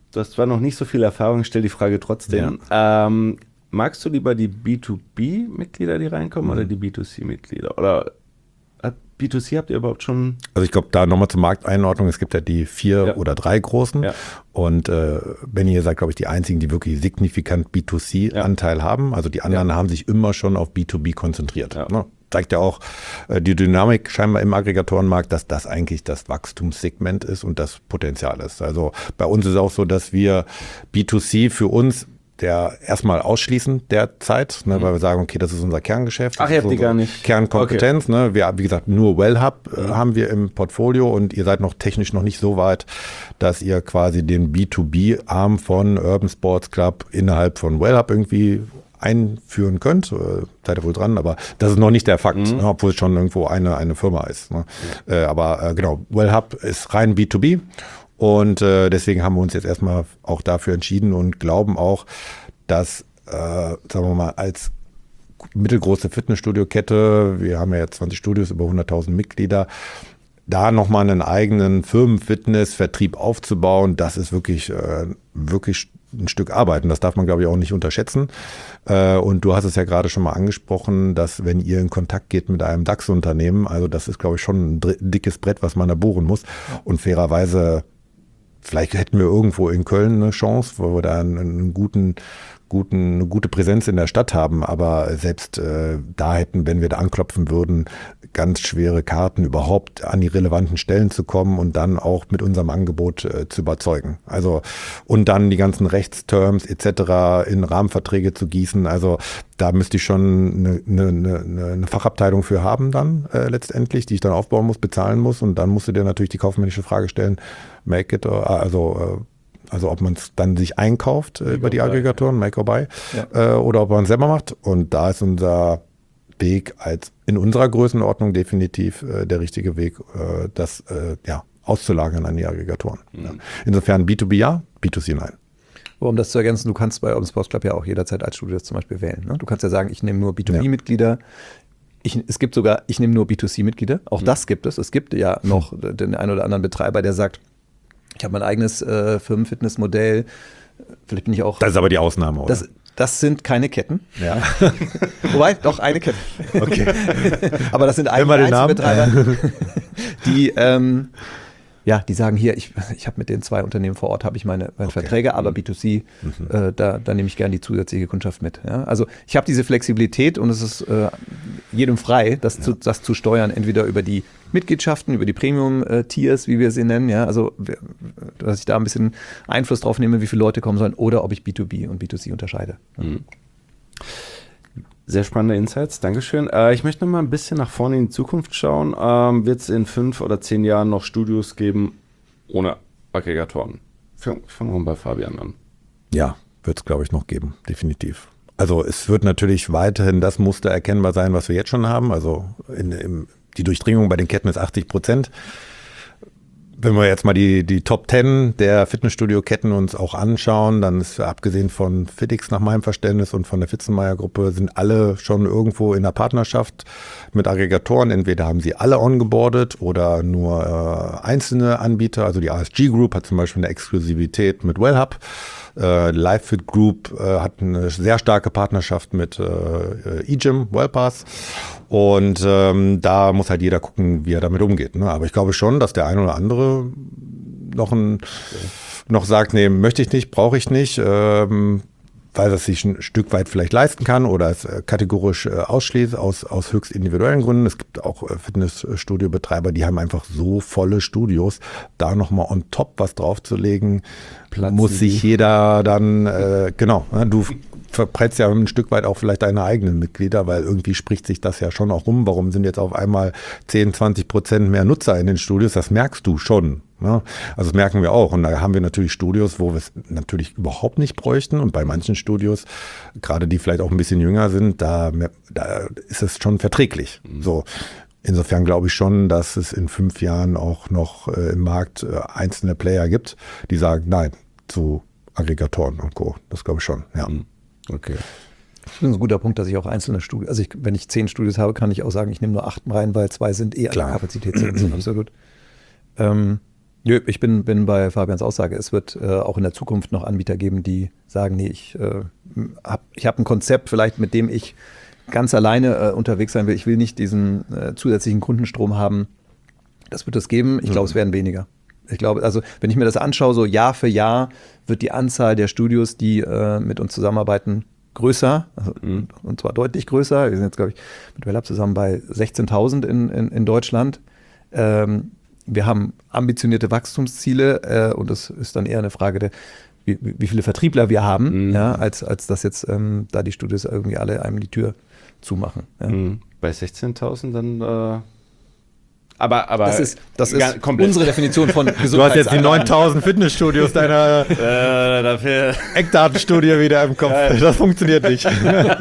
du hast zwar noch nicht so viel Erfahrung, stell die Frage trotzdem. Magst du lieber die B2B-Mitglieder, die reinkommen, oder die B2C-Mitglieder? Oder B2C habt ihr überhaupt schon? Also ich glaube, da nochmal zur Markteinordnung, es gibt ja die 4 oder 3 großen und Benny, ihr seid, glaube ich, die einzigen, die wirklich signifikant B2C-Anteil haben. Also die anderen haben sich immer schon auf B2B konzentriert. Ne? Zeigt ja auch die Dynamik scheinbar im Aggregatorenmarkt, dass das eigentlich das Wachstumssegment ist und das Potenzial ist. Also bei uns ist auch so, dass wir B2C für uns erstmal ausschließen derzeit, ne, weil wir sagen, okay, das ist unser Kerngeschäft. Ach, ihr habt die gar nicht. Kernkompetenz. Okay. Ne, wir, wie gesagt, nur Wellhub haben wir im Portfolio und ihr seid noch technisch noch nicht so weit, dass ihr quasi den B2B-Arm von Urban Sports Club innerhalb von Wellhub irgendwie einführen könnt. Seid ihr wohl dran, aber das ist noch nicht der Fakt, ne, obwohl es schon irgendwo eine Firma ist. Ne. Aber genau, Wellhub ist rein B2B. Und deswegen haben wir uns jetzt erstmal auch dafür entschieden und glauben auch, dass, sagen wir mal, als mittelgroße Fitnessstudio-Kette, wir haben ja jetzt 20 Studios, über 100.000 Mitglieder, da nochmal einen eigenen Firmenfitness-Vertrieb aufzubauen, das ist wirklich ein Stück Arbeit. Und das darf man, glaube ich, auch nicht unterschätzen. Und du hast es ja gerade schon mal angesprochen, dass wenn ihr in Kontakt geht mit einem DAX-Unternehmen, also das ist, glaube ich, schon ein dickes Brett, was man da bohren muss. Und fairerweise, vielleicht hätten wir irgendwo in Köln eine Chance, wo wir da eine gute Präsenz in der Stadt haben, aber selbst da hätten, wenn wir da anklopfen würden, ganz schwere Karten überhaupt an die relevanten Stellen zu kommen und dann auch mit unserem Angebot zu überzeugen. Also und dann die ganzen Rechtsterms etc. in Rahmenverträge zu gießen. Also da müsste ich schon eine Fachabteilung für haben dann letztendlich, die ich dann aufbauen muss, bezahlen muss und dann musst du dir natürlich die kaufmännische Frage stellen, make it, also ob man es dann sich einkauft über die Aggregatoren, make or buy, oder ob man es selber macht. Und da ist unser Weg als in unserer Größenordnung definitiv der richtige Weg, das auszulagern an die Aggregatoren. Ja. Insofern B2B ja, B2C nein. Um das zu ergänzen, du kannst bei Urban Sports Club ja auch jederzeit als Studio das zum Beispiel wählen. Ne? Du kannst ja sagen, ich nehme nur B2B-Mitglieder. Es gibt sogar, ich nehme nur B2C-Mitglieder. Auch das gibt es. Es gibt ja noch den einen oder anderen Betreiber, der sagt, ich habe mein eigenes Firmenfitnessmodell. Vielleicht bin ich auch. Das ist aber die Ausnahme, oder? Das sind keine Ketten. Ja. Wobei, doch eine Kette. Okay. Aber das sind Einzelbetreiber, die die sagen hier, ich habe mit den 2 Unternehmen vor Ort, habe ich meine Verträge, aber B2C, da nehme ich gerne die zusätzliche Kundschaft mit. Ja? Also ich habe diese Flexibilität und es ist jedem frei, das zu steuern, entweder über die Mitgliedschaften, über die Premium-Tiers, wie wir sie nennen, ja, also dass ich da ein bisschen Einfluss drauf nehme, wie viele Leute kommen sollen oder ob ich B2B und B2C unterscheide. Mhm. Sehr spannende Insights, Dankeschön. Ich möchte noch mal ein bisschen nach vorne in die Zukunft schauen. Wird es in 5 oder 10 Jahren noch Studios geben ohne Aggregatoren? Fangen wir mal bei Fabian an. Ja, wird es, glaube ich, noch geben, definitiv. Also es wird natürlich weiterhin das Muster erkennbar sein, was wir jetzt schon haben. Also die Durchdringung bei den Ketten ist 80%. Wenn wir jetzt mal die Top 10 der Fitnessstudio-Ketten uns auch anschauen, dann ist abgesehen von Fittix nach meinem Verständnis und von der Fitzenmeier-Gruppe sind alle schon irgendwo in der Partnerschaft mit Aggregatoren. Entweder haben sie alle ongeboardet oder nur einzelne Anbieter. Also die ASG Group hat zum Beispiel eine Exklusivität mit Wellhub. LiveFit Group hat eine sehr starke Partnerschaft mit eGym, Wellpass und da muss halt jeder gucken, wie er damit umgeht. Ne? Aber ich glaube schon, dass der eine oder andere noch sagt, nee, möchte ich nicht, brauche ich nicht, weil es sich ein Stück weit vielleicht leisten kann oder es kategorisch ausschließt aus höchst individuellen Gründen. Es gibt auch Fitnessstudio-Betreiber, die haben einfach so volle Studios, da nochmal on top was draufzulegen, muss sich jeder dann, du verprellst ja ein Stück weit auch vielleicht deine eigenen Mitglieder, weil irgendwie spricht sich das ja schon auch rum. Warum sind jetzt auf einmal 10-20% mehr Nutzer in den Studios? Das merkst du schon. Ne? Also das merken wir auch. Und da haben wir natürlich Studios, wo wir es natürlich überhaupt nicht bräuchten. Und bei manchen Studios, gerade die vielleicht auch ein bisschen jünger sind, da ist es schon verträglich. So. Insofern glaube ich schon, dass es in 5 Jahren auch noch im Markt einzelne Player gibt, die sagen, nein, zu Aggregatoren und Co. Das glaube ich schon, ja. Okay. Das ist ein guter Punkt, dass ich auch einzelne Studios, also wenn ich 10 Studios habe, kann ich auch sagen, ich nehme nur 8 rein, weil 2 sind an der Kapazität. Absolut. Nö, ich bin bei Fabians Aussage. Es wird auch in der Zukunft noch Anbieter geben, die sagen, nee, ich hab ein Konzept vielleicht, mit dem ich ganz alleine unterwegs sein will. Ich will nicht diesen zusätzlichen Kundenstrom haben. Das wird es geben. Ich glaube, es werden weniger. Ich glaube, also wenn ich mir das anschaue, so Jahr für Jahr wird die Anzahl der Studios, die mit uns zusammenarbeiten, größer, also, und zwar deutlich größer. Wir sind jetzt, glaube ich, mit Wellab zusammen bei 16.000 in Deutschland. Wir haben ambitionierte Wachstumsziele und es ist dann eher eine Frage wie viele Vertriebler wir haben, ja, als dass jetzt da die Studios irgendwie alle einem die Tür zumachen. Ja. Bei 16.000 dann aber das ist komplett. unsere Definition von Gesundheitsanlagen. Du hast jetzt die 9000 Fitnessstudios deiner dafür Eckdatenstudie wieder im Kopf. Das funktioniert nicht.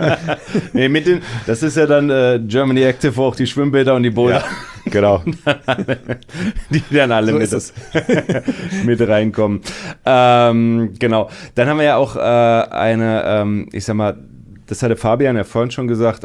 nee, das ist ja dann Germany Active, wo auch die Schwimmbäder und die Boote, Genau. die dann alle So mit reinkommen. Genau. Dann haben wir ja auch ich sag mal, das hatte Fabian ja vorhin schon gesagt,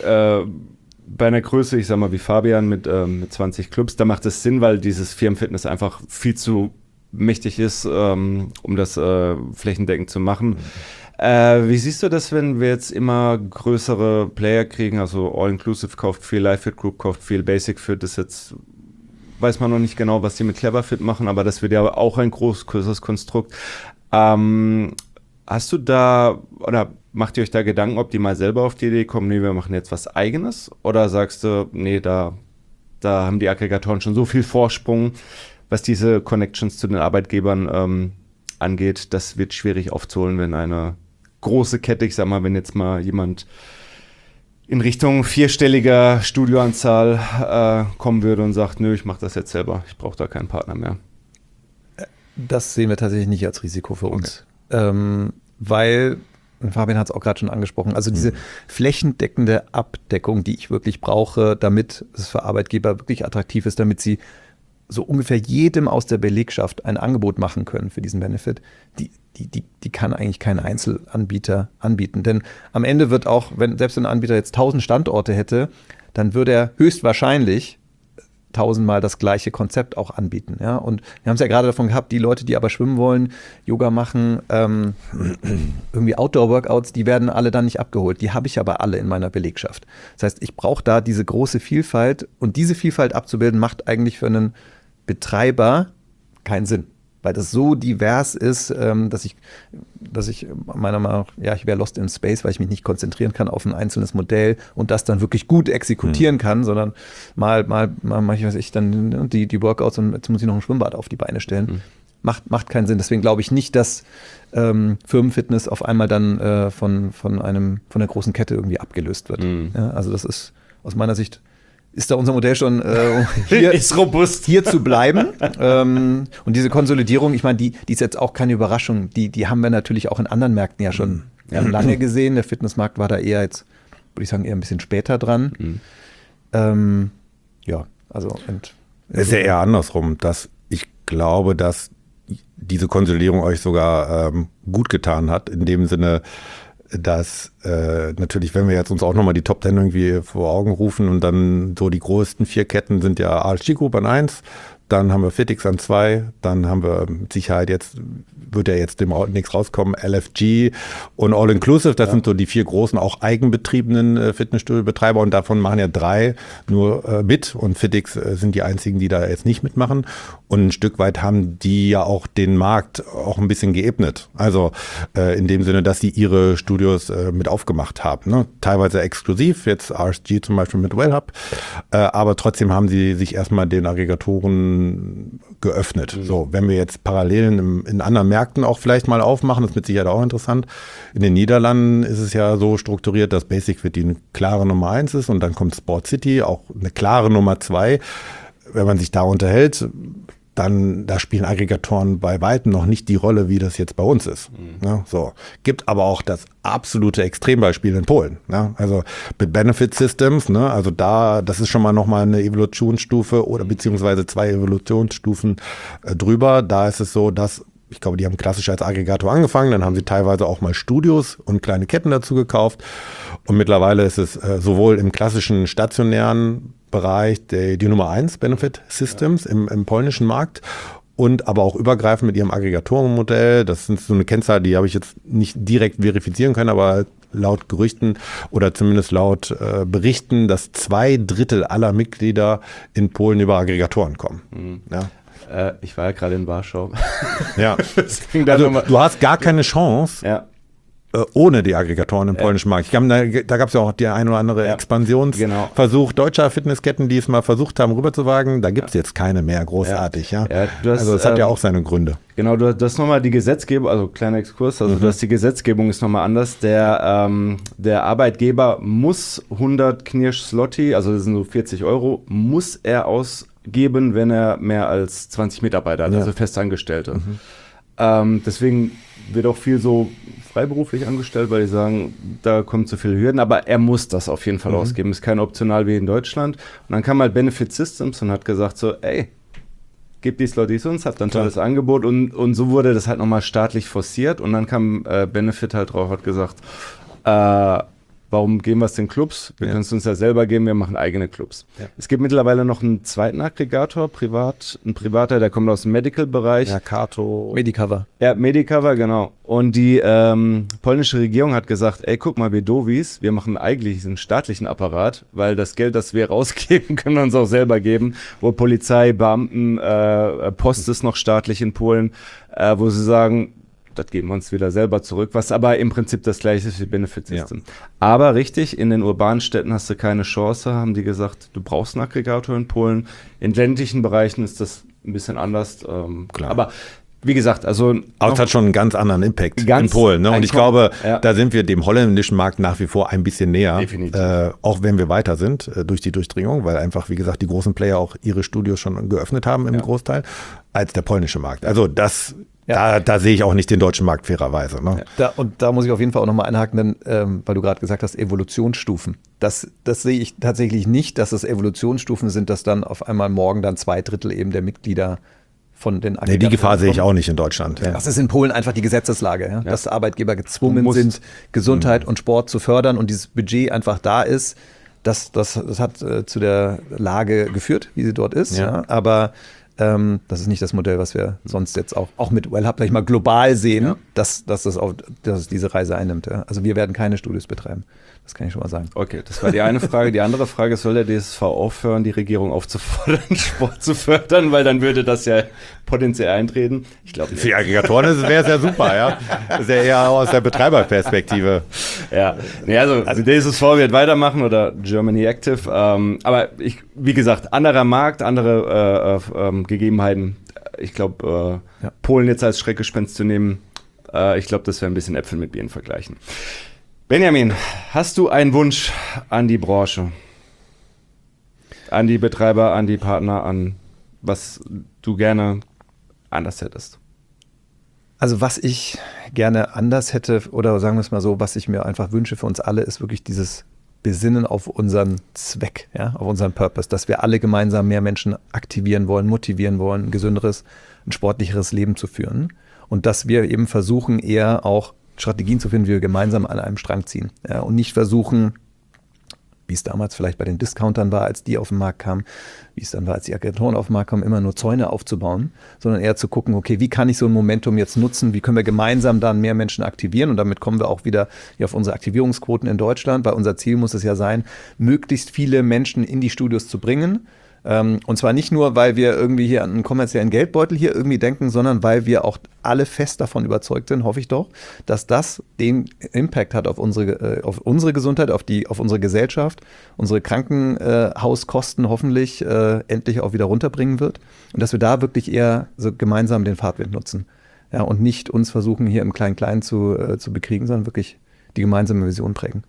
bei einer Größe, ich sag mal, wie Fabian mit 20 Clubs, da macht es Sinn, weil dieses Firmenfitness einfach viel zu mächtig ist, um das flächendeckend zu machen. Wie siehst du das, wenn wir jetzt immer größere Player kriegen, also All-Inclusive kauft viel, LiveFit Group kauft viel, Basic Fit ist jetzt, weiß man noch nicht genau, was die mit Cleverfit machen, aber das wird ja auch ein größeres Konstrukt. Hast du da, oder macht ihr euch da Gedanken, ob die mal selber auf die Idee kommen, nee, wir machen jetzt was Eigenes? Oder sagst du, nee, da haben die Aggregatoren schon so viel Vorsprung, was diese Connections zu den Arbeitgebern angeht, das wird schwierig aufzuholen, wenn eine große Kette, ich sag mal, wenn jetzt mal jemand in Richtung 4-stelliger Studioanzahl kommen würde und sagt, nö, ich mache das jetzt selber, ich brauche da keinen Partner mehr. Das sehen wir tatsächlich nicht als Risiko für uns. Weil, Fabian hat es auch gerade schon angesprochen, also diese flächendeckende Abdeckung, die ich wirklich brauche, damit es für Arbeitgeber wirklich attraktiv ist, damit sie so ungefähr jedem aus der Belegschaft ein Angebot machen können für diesen Benefit, die kann eigentlich kein Einzelanbieter anbieten. Denn am Ende wird auch, selbst wenn ein Anbieter jetzt 1000 Standorte hätte, dann würde er höchstwahrscheinlich 1000-mal das gleiche Konzept auch anbieten. Ja? Und wir haben es ja gerade davon gehabt, die Leute, die aber schwimmen wollen, Yoga machen, irgendwie Outdoor-Workouts, die werden alle dann nicht abgeholt. Die habe ich aber alle in meiner Belegschaft. Das heißt, ich brauche da diese große Vielfalt und diese Vielfalt abzubilden, macht eigentlich für einen Betreiber keinen Sinn. Weil das so divers ist, dass ich meiner Meinung nach, ich wäre lost in space, weil ich mich nicht konzentrieren kann auf ein einzelnes Modell und das dann wirklich gut exekutieren kann, sondern mal ich weiß ich, dann die Workouts und jetzt muss ich noch ein Schwimmbad auf die Beine stellen. Macht keinen Sinn. Deswegen glaube ich nicht, dass Firmenfitness auf einmal dann von der großen Kette irgendwie abgelöst wird. Ja, also das ist aus meiner Sicht ist da unser Modell schon ist robust. Hier zu bleiben. Und diese Konsolidierung, ich meine, die ist jetzt auch keine Überraschung. Die haben wir natürlich auch in anderen Märkten ja schon lange gesehen. Der Fitnessmarkt war da eher jetzt, würde ich sagen, eher ein bisschen später dran. Also Es ist ja eher andersrum, dass ich glaube, dass diese Konsolidierung euch sogar gut getan hat, in dem Sinne, dass natürlich, wenn wir jetzt uns auch nochmal die Top 10 irgendwie vor Augen rufen und dann so die größten 4 Ketten sind ja RSG Group an 1, dann haben wir Fitix an 2, dann haben wir mit Sicherheit jetzt, wird ja jetzt demnächst rauskommen, LFG und All Inclusive, das sind so die 4 großen, auch eigenbetriebenen Fitnessstudio-Betreiber und davon machen ja 3 nur mit und Fitix sind die einzigen, die da jetzt nicht mitmachen und ein Stück weit haben die ja auch den Markt auch ein bisschen geebnet, also in dem Sinne, dass sie ihre Studios mit aufgemacht haben, ne? Teilweise exklusiv, jetzt RSG zum Beispiel mit Wellhub, aber trotzdem haben sie sich erstmal den Aggregatoren geöffnet. So, wenn wir jetzt Parallelen in anderen Märkten auch vielleicht mal aufmachen, das ist mit Sicherheit auch interessant. In den Niederlanden ist es ja so strukturiert, dass Basic Fit die eine klare Nummer 1 ist und dann kommt Sport City, auch eine klare Nummer 2. Wenn man sich da unterhält, dann da spielen Aggregatoren bei weitem noch nicht die Rolle, wie das jetzt bei uns ist. Ja, so. Gibt aber auch das absolute Extrembeispiel in Polen. Ja, also mit Benefit Systems, ne, also das ist schon mal nochmal eine Evolutionsstufe oder beziehungsweise 2 Evolutionsstufen drüber. Da ist es so, dass ich glaube, die haben klassisch als Aggregator angefangen, dann haben sie teilweise auch mal Studios und kleine Ketten dazu gekauft und mittlerweile ist es sowohl im klassischen stationären Bereich die Nummer 1 Benefit Systems im polnischen Markt und aber auch übergreifend mit ihrem Aggregatorenmodell. Das sind so eine Kennzahl, die habe ich jetzt nicht direkt verifizieren können, aber laut Gerüchten oder zumindest laut Berichten, dass 2/3 aller Mitglieder in Polen über Aggregatoren kommen. Ja. Ich war ja gerade in Warschau. Ja. Deswegen da Also nochmal- du hast gar keine Chance, ja. ohne die Aggregatoren im polnischen Markt. Da gab es ja auch die ein oder andere Ja, Expansionsversuch deutscher Fitnessketten, die es mal versucht haben rüberzuwagen. Da gibt es jetzt keine mehr großartig. Ja. Ja, du hast, Also das hat ja auch seine Gründe. Genau, du hast nochmal die Gesetzgebung, also kleiner Exkurs, also du hast die Gesetzgebung ist nochmal anders. Der Arbeitgeber muss 100 Knirsch Zloty, also das sind so 40 Euro, muss er ausgeben, wenn er mehr als 20 Mitarbeiter hat, Ja. also Festangestellte. Deswegen wird auch viel so freiberuflich angestellt, weil die sagen, da kommen zu viele Hürden, aber er muss das auf jeden Fall ausgeben, ist kein optional wie in Deutschland. Und dann kam halt Benefit Systems und hat gesagt so, ey, gib die Slotties uns, habt ein tolles Angebot und so wurde das halt nochmal staatlich forciert und dann kam Benefit halt drauf, hat gesagt, warum geben wir es den Clubs? Wir können es uns ja selber geben, wir machen eigene Clubs. Ja. Es gibt mittlerweile noch einen zweiten Aggregator, ein privater, der kommt aus dem Medical-Bereich. Ja, Kato. Medicover. Ja, Medicover, genau. Und die polnische Regierung hat gesagt, ey, guck mal, wir Dovis, wir machen eigentlich einen staatlichen Apparat, weil das Geld, das wir rausgeben, können wir uns auch selber geben, wo Polizei, Beamten, Post ist noch staatlich in Polen, wo sie sagen, das geben wir uns wieder selber zurück, was aber im Prinzip das gleiche ist wie Benefit System. Ja. Aber richtig, in den urbanen Städten hast du keine Chance, haben die gesagt, du brauchst einen Aggregator in Polen. In ländlichen Bereichen ist das ein bisschen anders. Klar. Aber wie gesagt, also. Aber es hat schon einen ganz anderen Impact in Polen. Ne? Und ich glaube, da sind wir dem holländischen Markt nach wie vor ein bisschen näher. Definitiv. Auch wenn wir weiter sind durch die Durchdringung, weil einfach, wie gesagt, die großen Player auch ihre Studios schon geöffnet haben im Großteil, als der polnische Markt. Also das. Ja. Da sehe ich auch nicht den deutschen Markt fairerweise. Ne? Da muss ich auf jeden Fall auch nochmal einhaken, denn, weil du gerade gesagt hast, Evolutionsstufen. Das sehe ich tatsächlich nicht, dass es Evolutionsstufen sind, dass dann auf einmal morgen dann 2/3 eben der Mitglieder von den Aggregatoren. Die Gefahr sehe ich auch nicht in Deutschland. Ja. Das ist in Polen einfach die Gesetzeslage, dass Arbeitgeber gezwungen sind, Gesundheit und Sport zu fördern und dieses Budget einfach da ist. Das hat zu der Lage geführt, wie sie dort ist. Ja. Aber das ist nicht das Modell, was wir sonst jetzt auch mit Wellhub gleich mal global sehen, dass es diese Reise einnimmt. Ja. Also wir werden keine Studios betreiben. Das kann ich schon mal sagen. Okay, das war die eine Frage. Die andere Frage ist, soll der DSV aufhören, die Regierung aufzufordern, Sport zu fördern, weil dann würde das ja potenziell eintreten. Ich glaube nicht. Für die Aggregatoren wäre es ja super, ja. Das ist ja eher aus der Betreiberperspektive. Ja, nee, also DSV wird weitermachen oder Germany Active. Aber wie gesagt, anderer Markt, andere Gegebenheiten. Ich glaube, Polen jetzt als Schreckgespenst zu nehmen, ich glaube, das wäre ein bisschen Äpfel mit Birnen vergleichen. Benjamin, hast du einen Wunsch an die Branche? An die Betreiber, an die Partner, an was du gerne anders hättest? Also was ich gerne anders hätte, oder sagen wir es mal so, was ich mir einfach wünsche für uns alle, ist wirklich dieses Besinnen auf unseren Zweck, auf unseren Purpose, dass wir alle gemeinsam mehr Menschen aktivieren wollen, motivieren wollen, ein gesünderes, ein sportlicheres Leben zu führen und dass wir eben versuchen, eher auch Strategien zu finden, wie wir gemeinsam an einem Strang ziehen und nicht versuchen, wie es damals vielleicht bei den Discountern war, als die auf den Markt kamen, wie es dann war, als die Aggregatoren auf den Markt kamen, immer nur Zäune aufzubauen, sondern eher zu gucken, okay, wie kann ich so ein Momentum jetzt nutzen, wie können wir gemeinsam dann mehr Menschen aktivieren und damit kommen wir auch wieder hier auf unsere Aktivierungsquoten in Deutschland, weil unser Ziel muss es ja sein, möglichst viele Menschen in die Studios zu bringen. Und zwar nicht nur, weil wir irgendwie hier an einen kommerziellen Geldbeutel hier irgendwie denken, sondern weil wir auch alle fest davon überzeugt sind, hoffe ich doch, dass das den Impact hat auf unsere Gesundheit, auf unsere Gesellschaft, unsere Krankenhauskosten hoffentlich endlich auch wieder runterbringen wird und dass wir da wirklich eher so gemeinsam den Fahrtwind nutzen und nicht uns versuchen, hier im Klein-Klein zu bekriegen, sondern wirklich die gemeinsame Vision prägen.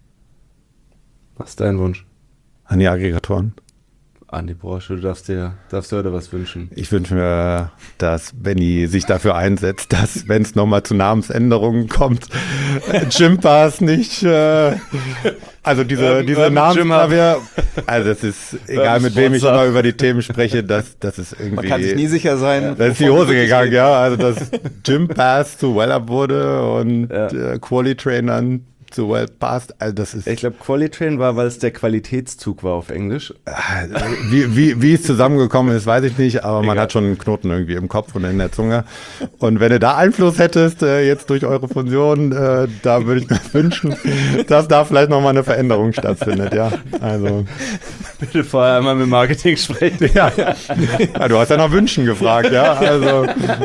Was ist dein Wunsch? An die Aggregatoren? An die Branche, du darfst dir heute was wünschen. Ich wünsche mir, dass Benny sich dafür einsetzt, dass, wenn es nochmal zu Namensänderungen kommt, Gympass nicht, also diese Namensklavier, also es ist, egal mit wem ich immer über die Themen spreche, das ist irgendwie... Man kann sich nie sicher sein. Das ist die Hose gegangen, also dass Gympass zu Wellhub wurde und Quali-Trainern zu well past. Also das ist, Ich glaube, Qualitrain war, weil es der Qualitätszug war auf Englisch. wie es zusammengekommen ist, weiß ich nicht, aber man Egal. hat schon einen Knoten irgendwie im Kopf und in der Zunge. Und wenn du da Einfluss hättest, jetzt durch eure Fusion, da würde ich mir wünschen, dass da vielleicht nochmal eine Veränderung stattfindet, ja. Also, Bitte vorher einmal mit Marketing sprechen. ja. Ja, du hast ja nach Wünschen gefragt, ja. Also,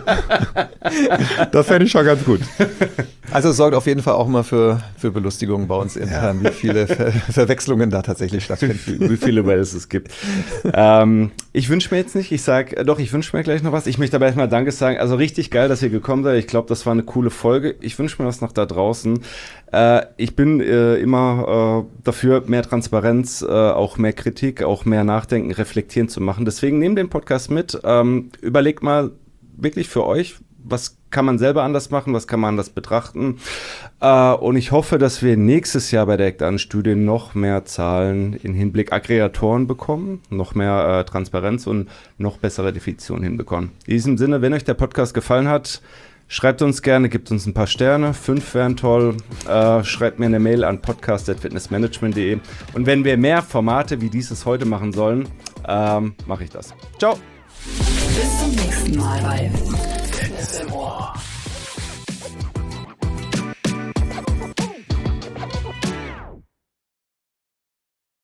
das fände ich schon ganz gut. Also es sorgt auf jeden Fall auch mal für Belustigung bei uns intern, wie viele Verwechslungen da tatsächlich stattfinden. Wie viele Wells es gibt. Ich wünsche mir jetzt nicht, ich wünsche mir gleich noch was. Ich möchte aber erstmal Danke sagen. Also richtig geil, dass ihr gekommen seid. Ich glaube, das war eine coole Folge. Ich wünsche mir was noch da draußen. Ich bin immer dafür, mehr Transparenz, auch mehr Kritik, auch mehr Nachdenken, reflektieren zu machen. Deswegen nehmt den Podcast mit. Überlegt mal wirklich für euch, was kann man selber anders machen, was kann man anders betrachten. Und ich hoffe, dass wir nächstes Jahr bei der Act-An-Studie noch mehr Zahlen in Hinblick Aggregatoren bekommen, noch mehr Transparenz und noch bessere Definitionen hinbekommen. In diesem Sinne, wenn euch der Podcast gefallen hat, schreibt uns gerne, gebt uns ein paar Sterne, 5 wären toll. Schreibt mir eine Mail an podcast@fitnessmanagement.de. Und wenn wir mehr Formate wie dieses heute machen sollen, mache ich das. Ciao! Bis zum nächsten Mal bei Fitness im Ohr.